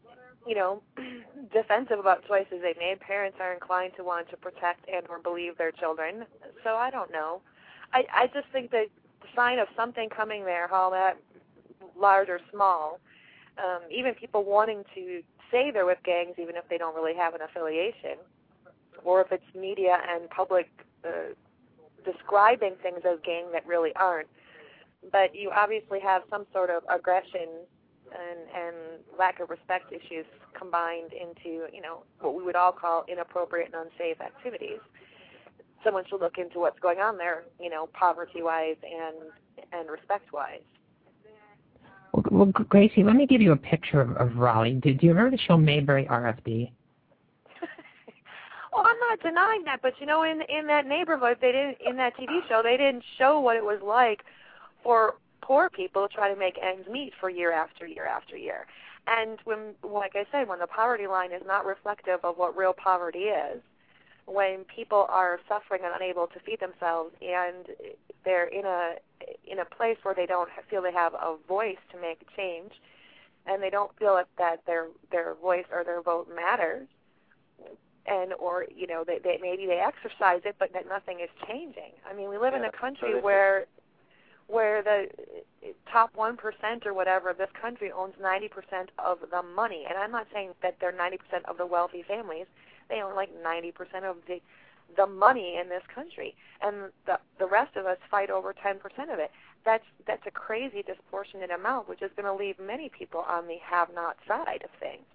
[SPEAKER 4] you know, defensive about choices they made. Parents are inclined to want to protect and or believe their children. So I don't know. I, I just think that the sign of something coming there, how that large or small, um, even people wanting to say they're with gangs even if they don't really have an affiliation, or if it's media and public uh, describing things as gang that really aren't. But you obviously have some sort of aggression and, and lack of respect issues combined into, you know, what we would all call inappropriate and unsafe activities. Someone should look into what's going on there, you know, poverty-wise and and respect-wise.
[SPEAKER 3] Well, well, Gracie, let me give you a picture of, of Raleigh. Do, do you remember the show Mayberry R F D?
[SPEAKER 4] Well, I'm not denying that, but you know, in in that neighborhood, they didn't in that T V show, they didn't show what it was like for poor people to try to make ends meet for year after year after year. And when, like I said, when the poverty line is not reflective of what real poverty is, when people are suffering and unable to feed themselves, and they're in a in a place where they don't feel they have a voice to make a change, and they don't feel that their their voice or their vote matters, and or you know they, they maybe they exercise it, but that nothing is changing. I mean, we live yeah, in a country so where where the top one percent or whatever of this country owns ninety percent of the money, and I'm not saying that they're ninety percent of the wealthy families. They own like ninety percent of the the money in this country, and the the rest of us fight over ten percent of it. That's that's a crazy disproportionate amount, which is going to leave many people on the have-not side of things.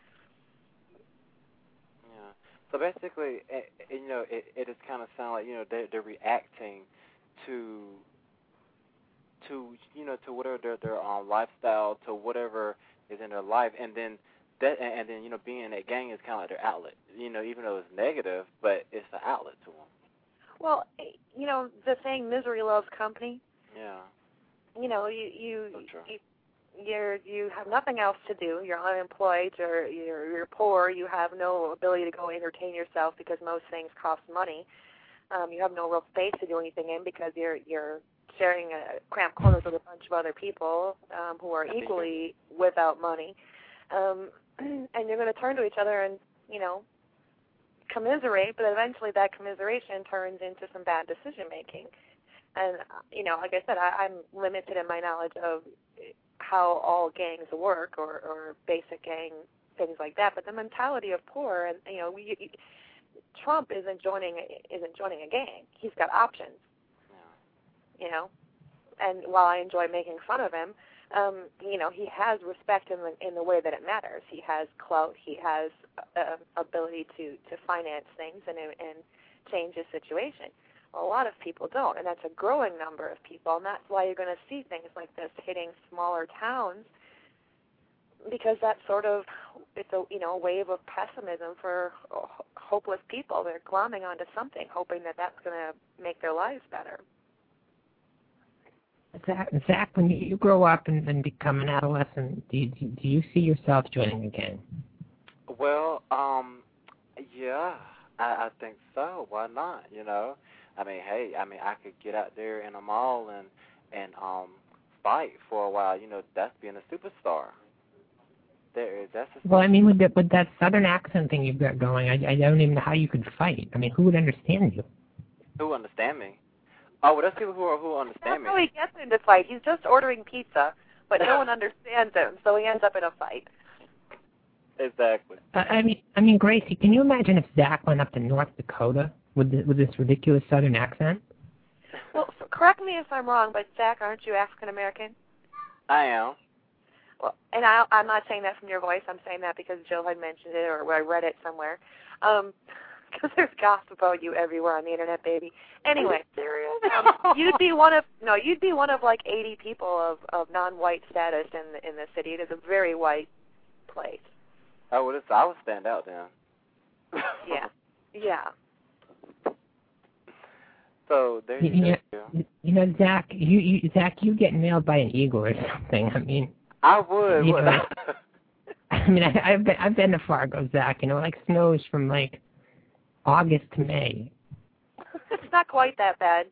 [SPEAKER 2] Yeah. So basically, it, you know, it it just kind of sounds like you know they're they're reacting to to you know to whatever their their um, lifestyle, to whatever is in their life, and then. That, and then, you know, being in a gang is kind of like their outlet, you know, even though it's negative, but it's an outlet to them.
[SPEAKER 4] Well, you know, the saying, misery loves company.
[SPEAKER 2] Yeah.
[SPEAKER 4] You know, you you,
[SPEAKER 2] so
[SPEAKER 4] you you're you have nothing else to do. You're unemployed, or you're you're poor. You have no ability to go entertain yourself because most things cost money. Um, you have no real space to do anything in because you're you're sharing a cramped corners with a bunch of other people um, who are equally without money. Um, and you're going to turn to each other and, you know, commiserate, but eventually that commiseration turns into some bad decision-making. And, you know, like I said, I, I'm limited in my knowledge of how all gangs work or, or basic gang things like that, but the mentality of poor, and, you know, we, you, Trump isn't joining, isn't joining a gang. He's got options, you know, and while I enjoy making fun of him, Um, you know, he has respect in the in the way that it matters. He has clout. He has uh, ability to, to finance things and and change his situation. Well, a lot of people don't, and that's a growing number of people, and that's why you're going to see things like this hitting smaller towns, because that's sort of it's a you know a wave of pessimism for hopeless people. They're glomming onto something, hoping that that's going to make their lives better.
[SPEAKER 3] Zach, Zach, when you grow up and, and become an adolescent, do you, do you see yourself joining a gang?
[SPEAKER 2] Well, um, yeah, I, I think so. Why not? You know, I mean, hey, I mean, I could get out there in a mall and and um fight for a while. You know, that's being a superstar. There is that's. A
[SPEAKER 3] well, I mean, with that with that southern accent thing you've got going, I I don't even know how you could fight. I mean, who would understand you?
[SPEAKER 2] Who would understand me? Oh, well, there's people who are, who understand
[SPEAKER 4] That's
[SPEAKER 2] me.
[SPEAKER 4] how he gets into fight. He's just ordering pizza, but no one understands him, so he ends up in a fight.
[SPEAKER 2] Exactly.
[SPEAKER 3] Uh, I mean, I mean, Gracie, can you imagine if Zach went up to North Dakota with the, with this ridiculous southern accent?
[SPEAKER 4] Well, so correct me if I'm wrong, but Zach, aren't you African American?
[SPEAKER 2] I am.
[SPEAKER 4] Well, and I, I'm not saying that from your voice. I'm saying that because Jill had mentioned it, or I read it somewhere. Um, Because there's gossip about you everywhere on the internet, baby. Anyway, um, you'd be one of no, you'd be one of like eighty people of, of non-white status in the, in the city. It is a very white place.
[SPEAKER 2] Oh, well, I would stand out then.
[SPEAKER 4] Yeah, yeah.
[SPEAKER 2] So there you,
[SPEAKER 3] you
[SPEAKER 2] go.
[SPEAKER 3] Know, you know, Zach, you, you Zach, you get nailed by an eagle or something. I mean,
[SPEAKER 2] I would.
[SPEAKER 3] You
[SPEAKER 2] would.
[SPEAKER 3] know, I mean, I, I've been I've been to Fargo, Zach. You know, it like snows from like August to May.
[SPEAKER 4] It's not quite that bad.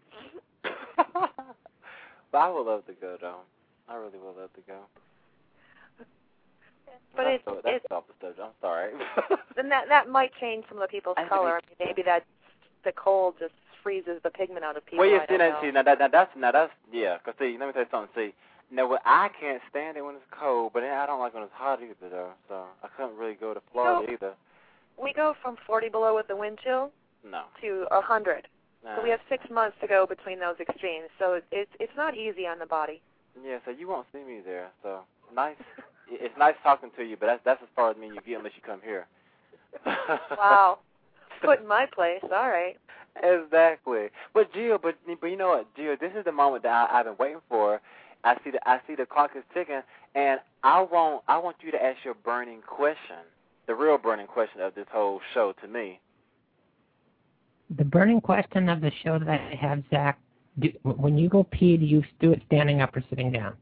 [SPEAKER 2] But I would love to go, though. I really would love to go.
[SPEAKER 4] But
[SPEAKER 2] that's
[SPEAKER 4] it's
[SPEAKER 2] so, that's
[SPEAKER 4] it's
[SPEAKER 2] off the stove. I'm sorry.
[SPEAKER 4] then that that might change some of the people's
[SPEAKER 2] I
[SPEAKER 4] color. I mean, maybe that the cold just freezes the pigment out of people.
[SPEAKER 2] Well, yeah,
[SPEAKER 4] I
[SPEAKER 2] see,
[SPEAKER 4] don't
[SPEAKER 2] now,
[SPEAKER 4] know.
[SPEAKER 2] see, now, that, now that's now that's yeah. Cause see, let me tell you something. See, now what I can't stand it when it's cold, but then I don't like when it's hot either, though. So I couldn't really go to Florida
[SPEAKER 4] So,
[SPEAKER 2] either.
[SPEAKER 4] We go from forty below with the wind chill
[SPEAKER 2] No.
[SPEAKER 4] to a hundred.
[SPEAKER 2] Nah.
[SPEAKER 4] So we have six months to go between those extremes. So it's it's not easy on the body.
[SPEAKER 2] Yeah, so you won't see me there. So nice. It's nice talking to you, but that's that's as far as me and you get unless you come here.
[SPEAKER 4] Wow. Put in my place. All right.
[SPEAKER 2] Exactly. But Jill, but but you know what, Jill, this is the moment that I, I've been waiting for. I see the I see the clock is ticking, and I want I want you to ask your burning question, the real burning question of this whole show to me.
[SPEAKER 3] The burning question of the show that I have, Zach, do, when you go pee, do you do it standing up or sitting down?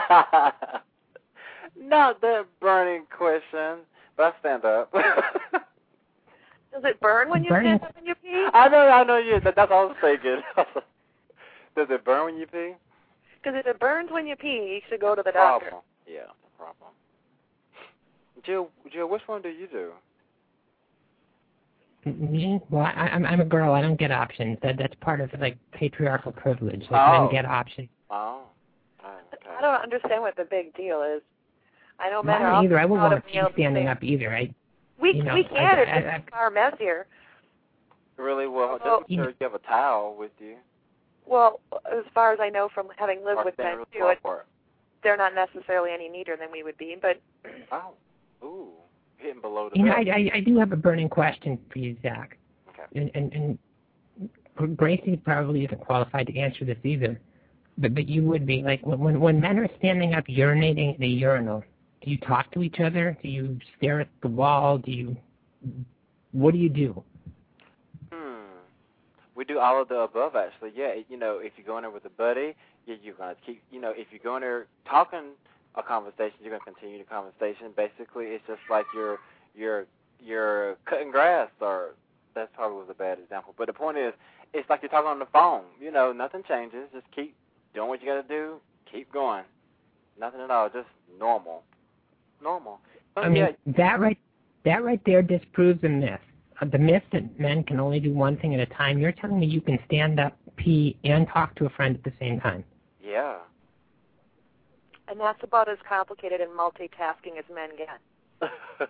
[SPEAKER 2] Not that burning question, but I stand up.
[SPEAKER 4] Does it burn when you
[SPEAKER 3] Burning.
[SPEAKER 4] stand up and you pee?
[SPEAKER 2] I know, I know you. That, that's what I was thinking. Does it burn when you pee?
[SPEAKER 4] Because if it burns when you pee, you should go to the
[SPEAKER 2] Problem.
[SPEAKER 4] doctor.
[SPEAKER 2] Yeah, problem. Jill, Jill, which one do you do?
[SPEAKER 3] Me? Well, I, I'm I'm a girl. I don't get options. That that's part of like patriarchal privilege. Like
[SPEAKER 2] Oh.
[SPEAKER 3] men get options.
[SPEAKER 2] Oh. Oh, okay.
[SPEAKER 4] I don't understand what the big deal is. I know men
[SPEAKER 3] I
[SPEAKER 4] are
[SPEAKER 3] don't either. I
[SPEAKER 4] often
[SPEAKER 3] wouldn't
[SPEAKER 4] proud
[SPEAKER 3] want
[SPEAKER 4] of
[SPEAKER 3] to
[SPEAKER 4] being able
[SPEAKER 3] pee
[SPEAKER 4] to
[SPEAKER 3] standing
[SPEAKER 4] stand.
[SPEAKER 3] up either. I,
[SPEAKER 4] We
[SPEAKER 3] you know,
[SPEAKER 4] we can.
[SPEAKER 3] I-
[SPEAKER 4] It's
[SPEAKER 3] I-
[SPEAKER 4] just
[SPEAKER 3] I-
[SPEAKER 4] far messier.
[SPEAKER 2] Really? Well,
[SPEAKER 4] Oh.
[SPEAKER 2] just make sure you have a towel with you.
[SPEAKER 4] Well, as far as I know from having lived
[SPEAKER 2] Or
[SPEAKER 4] with
[SPEAKER 2] stand
[SPEAKER 4] men
[SPEAKER 2] really
[SPEAKER 4] too,
[SPEAKER 2] far
[SPEAKER 4] it,
[SPEAKER 2] apart.
[SPEAKER 4] they're not necessarily any neater than we would be. But
[SPEAKER 2] Oh. Ooh. Hitting below the
[SPEAKER 3] You know,
[SPEAKER 2] belt.
[SPEAKER 3] I, I I do have a burning question for you, Zach.
[SPEAKER 2] Okay.
[SPEAKER 3] And and, and Gracie probably isn't qualified to answer this either. But but you would be like when when men are standing up urinating in a urinal. Do you talk to each other? Do you stare at the wall? Do you? What do you do?
[SPEAKER 2] Hmm. We do all of the above, actually. Yeah, you know, if you go in there with a buddy, you, you're going to keep, you know, if you go in there talking a conversation, you're going to continue the conversation. Basically, it's just like you're, you're, you're cutting grass, or that's probably was a bad example. But the point is, it's like you're talking on the phone. You know, nothing changes. Just keep doing what you got to do. Keep going. Nothing at all. Just normal. Normal. But
[SPEAKER 3] I mean,
[SPEAKER 2] yeah,
[SPEAKER 3] that right, that right there disproves a myth. Uh, the myth that men can only do one thing at a time. You're telling me you can stand up, pee, and talk to a friend at the same time.
[SPEAKER 2] yeah.
[SPEAKER 4] and that's about as complicated and multitasking as men get.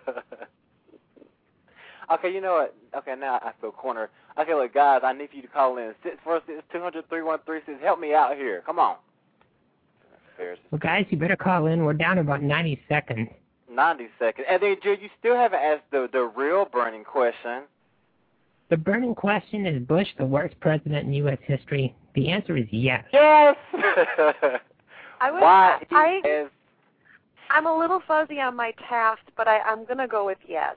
[SPEAKER 2] Okay, you know what? Okay, now I feel cornered. Okay, look, guys, I need for you to call in. six four six, two hundred, three one three six. Help me out here. Come on.
[SPEAKER 3] Well, guys, you better call in. We're down to about ninety seconds.
[SPEAKER 2] ninety seconds. And then, Jill, you still haven't asked the, the real burning question.
[SPEAKER 3] The burning question is Bush the worst president in U S history? The answer is yes.
[SPEAKER 2] Yes!
[SPEAKER 4] I would,
[SPEAKER 2] Why he
[SPEAKER 4] I,
[SPEAKER 2] is...
[SPEAKER 4] I'm a little fuzzy on my taft, but I, I'm going to go with yes.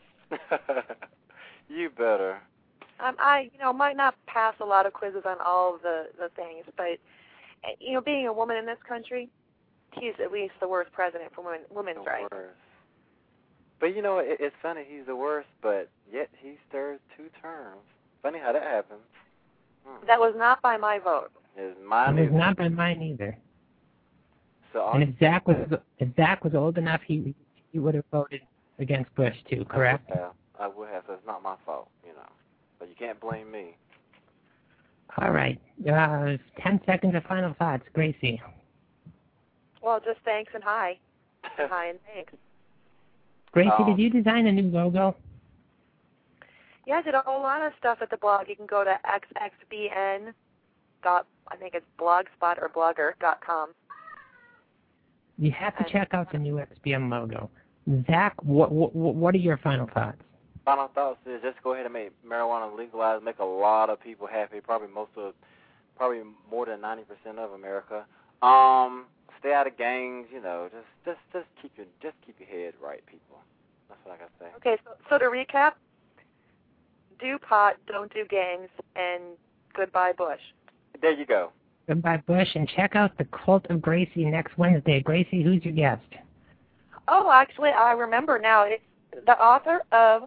[SPEAKER 2] You better.
[SPEAKER 4] Um, I, you know, might not pass a lot of quizzes on all of the, the things, but, you know, being a woman in this country, he's at least the worst president for women, women's
[SPEAKER 2] The
[SPEAKER 4] rights.
[SPEAKER 2] worst. But, you know, it, it's funny, he's the worst, but yet he served two terms. Funny how that happens. Hmm.
[SPEAKER 4] That was not by my vote.
[SPEAKER 2] It's
[SPEAKER 3] It
[SPEAKER 2] mine
[SPEAKER 3] was
[SPEAKER 2] either.
[SPEAKER 3] not by mine either.
[SPEAKER 2] So all
[SPEAKER 3] And if Zach was if Zach was old enough, he he would have voted against Bush too, correct?
[SPEAKER 2] I would have. I would have. So it's not my fault, you know. But you can't blame me.
[SPEAKER 3] All right. Uh, ten seconds of final thoughts, Gracie.
[SPEAKER 4] Well, just thanks and hi. Hi and thanks.
[SPEAKER 3] Gracie,
[SPEAKER 2] Um,
[SPEAKER 3] did you design a new logo?
[SPEAKER 4] Yeah, I did a whole lot of stuff at the blog. You can go to x x b n dot, I think it's blogspot or blogger dot com.
[SPEAKER 3] You have to
[SPEAKER 4] I-
[SPEAKER 3] check out the new X B M logo. Zach, what what what are your final thoughts?
[SPEAKER 2] Final thoughts is just go ahead and make marijuana legalized, make a lot of people happy, probably most of, probably more than ninety percent of America. Um, stay out of gangs, you know, just just just keep your just keep your head right, people. That's what I gotta say.
[SPEAKER 4] Okay, so, so to recap, do pot, don't do gangs, and goodbye Bush.
[SPEAKER 2] There you go.
[SPEAKER 3] Goodbye, Bush, and check out the Cult of Gracie next Wednesday. Gracie, who's your guest?
[SPEAKER 4] Oh, actually, I remember now. It's the author of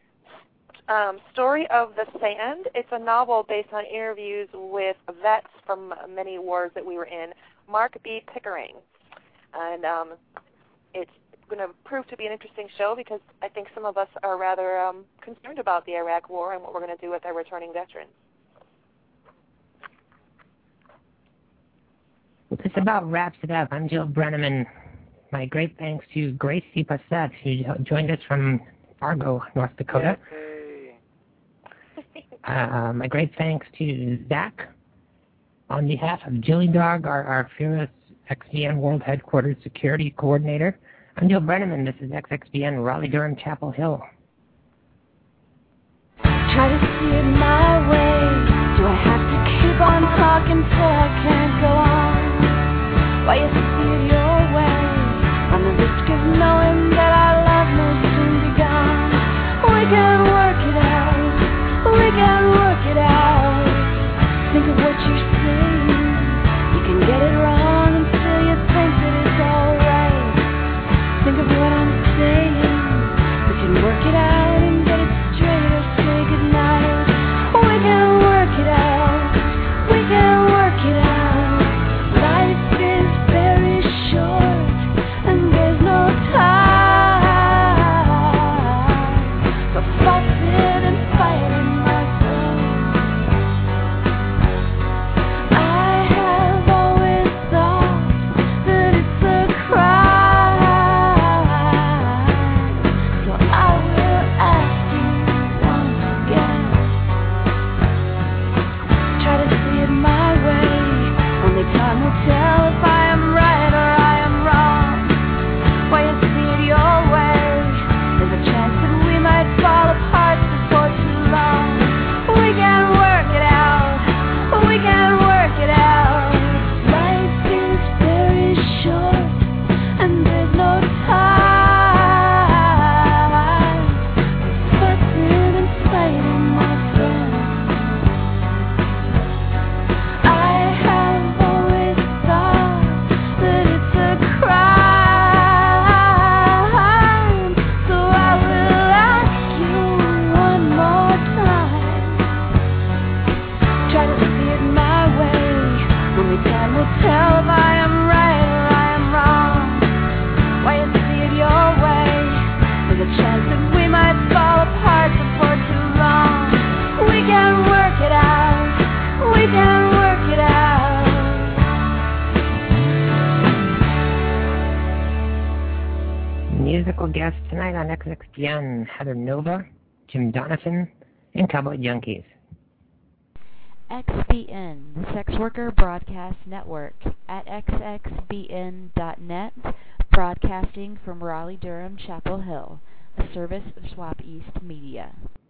[SPEAKER 4] um, Story of the Sand. It's a novel based on interviews with vets from many wars that we were in, Mark B. Pickering. And um, it's going to prove to be an interesting show because I think some of us are rather um, concerned about the Iraq War and what we're going to do with our returning veterans.
[SPEAKER 3] Well, this about wraps it up. I'm Jill Brenneman. My great thanks to Gracie Passett, who joined us from Fargo, North Dakota.
[SPEAKER 2] Yay.
[SPEAKER 3] uh, my great thanks to Zach. On behalf of Jilly Dog, our, our fearless X B N World Headquarters Security Coordinator, I'm Jill Brenneman. This is X X B N Raleigh-Durham Chapel Hill.
[SPEAKER 5] Try to see it my way. Do I have to keep on talking till I can't go on? Why you see it your way? On the risk of knowing that our love may soon be gone. We can work it out. We can work it out. Think of what you're saying. You can get it wrong and still you think that it's alright. Think of what I'm saying. We can work it out and get it straight or say goodnight. We can work it out. We can work it out. Life is very short and there's no time for fussing and fighting, my friend. I have always thought that it's a crime, so I will ask you once again. Try to see it my way. Only time will tell if I am right or I am wrong. Why you see it your way? There's a chance that we might fall apart before too long. We can work it out. We can work it out. Life is very short and there's no time for fussing and fighting, my friend. I have always thought that it's a crime, so I will ask you one more time. Try to see it my way. Only time will tell if I am right or I am wrong. Why you see it your way? There's a chance that we might fall apart before too long. We can work it out. We can work it out.
[SPEAKER 3] Musical guests tonight on X X B N, Heather Nova, Jim Donovan, and Cowboy Junkies.
[SPEAKER 1] X B N, the Sex Worker Broadcast Network, at x x b n dot net, broadcasting from Raleigh-Durham Chapel Hill, a service of Swap East Media.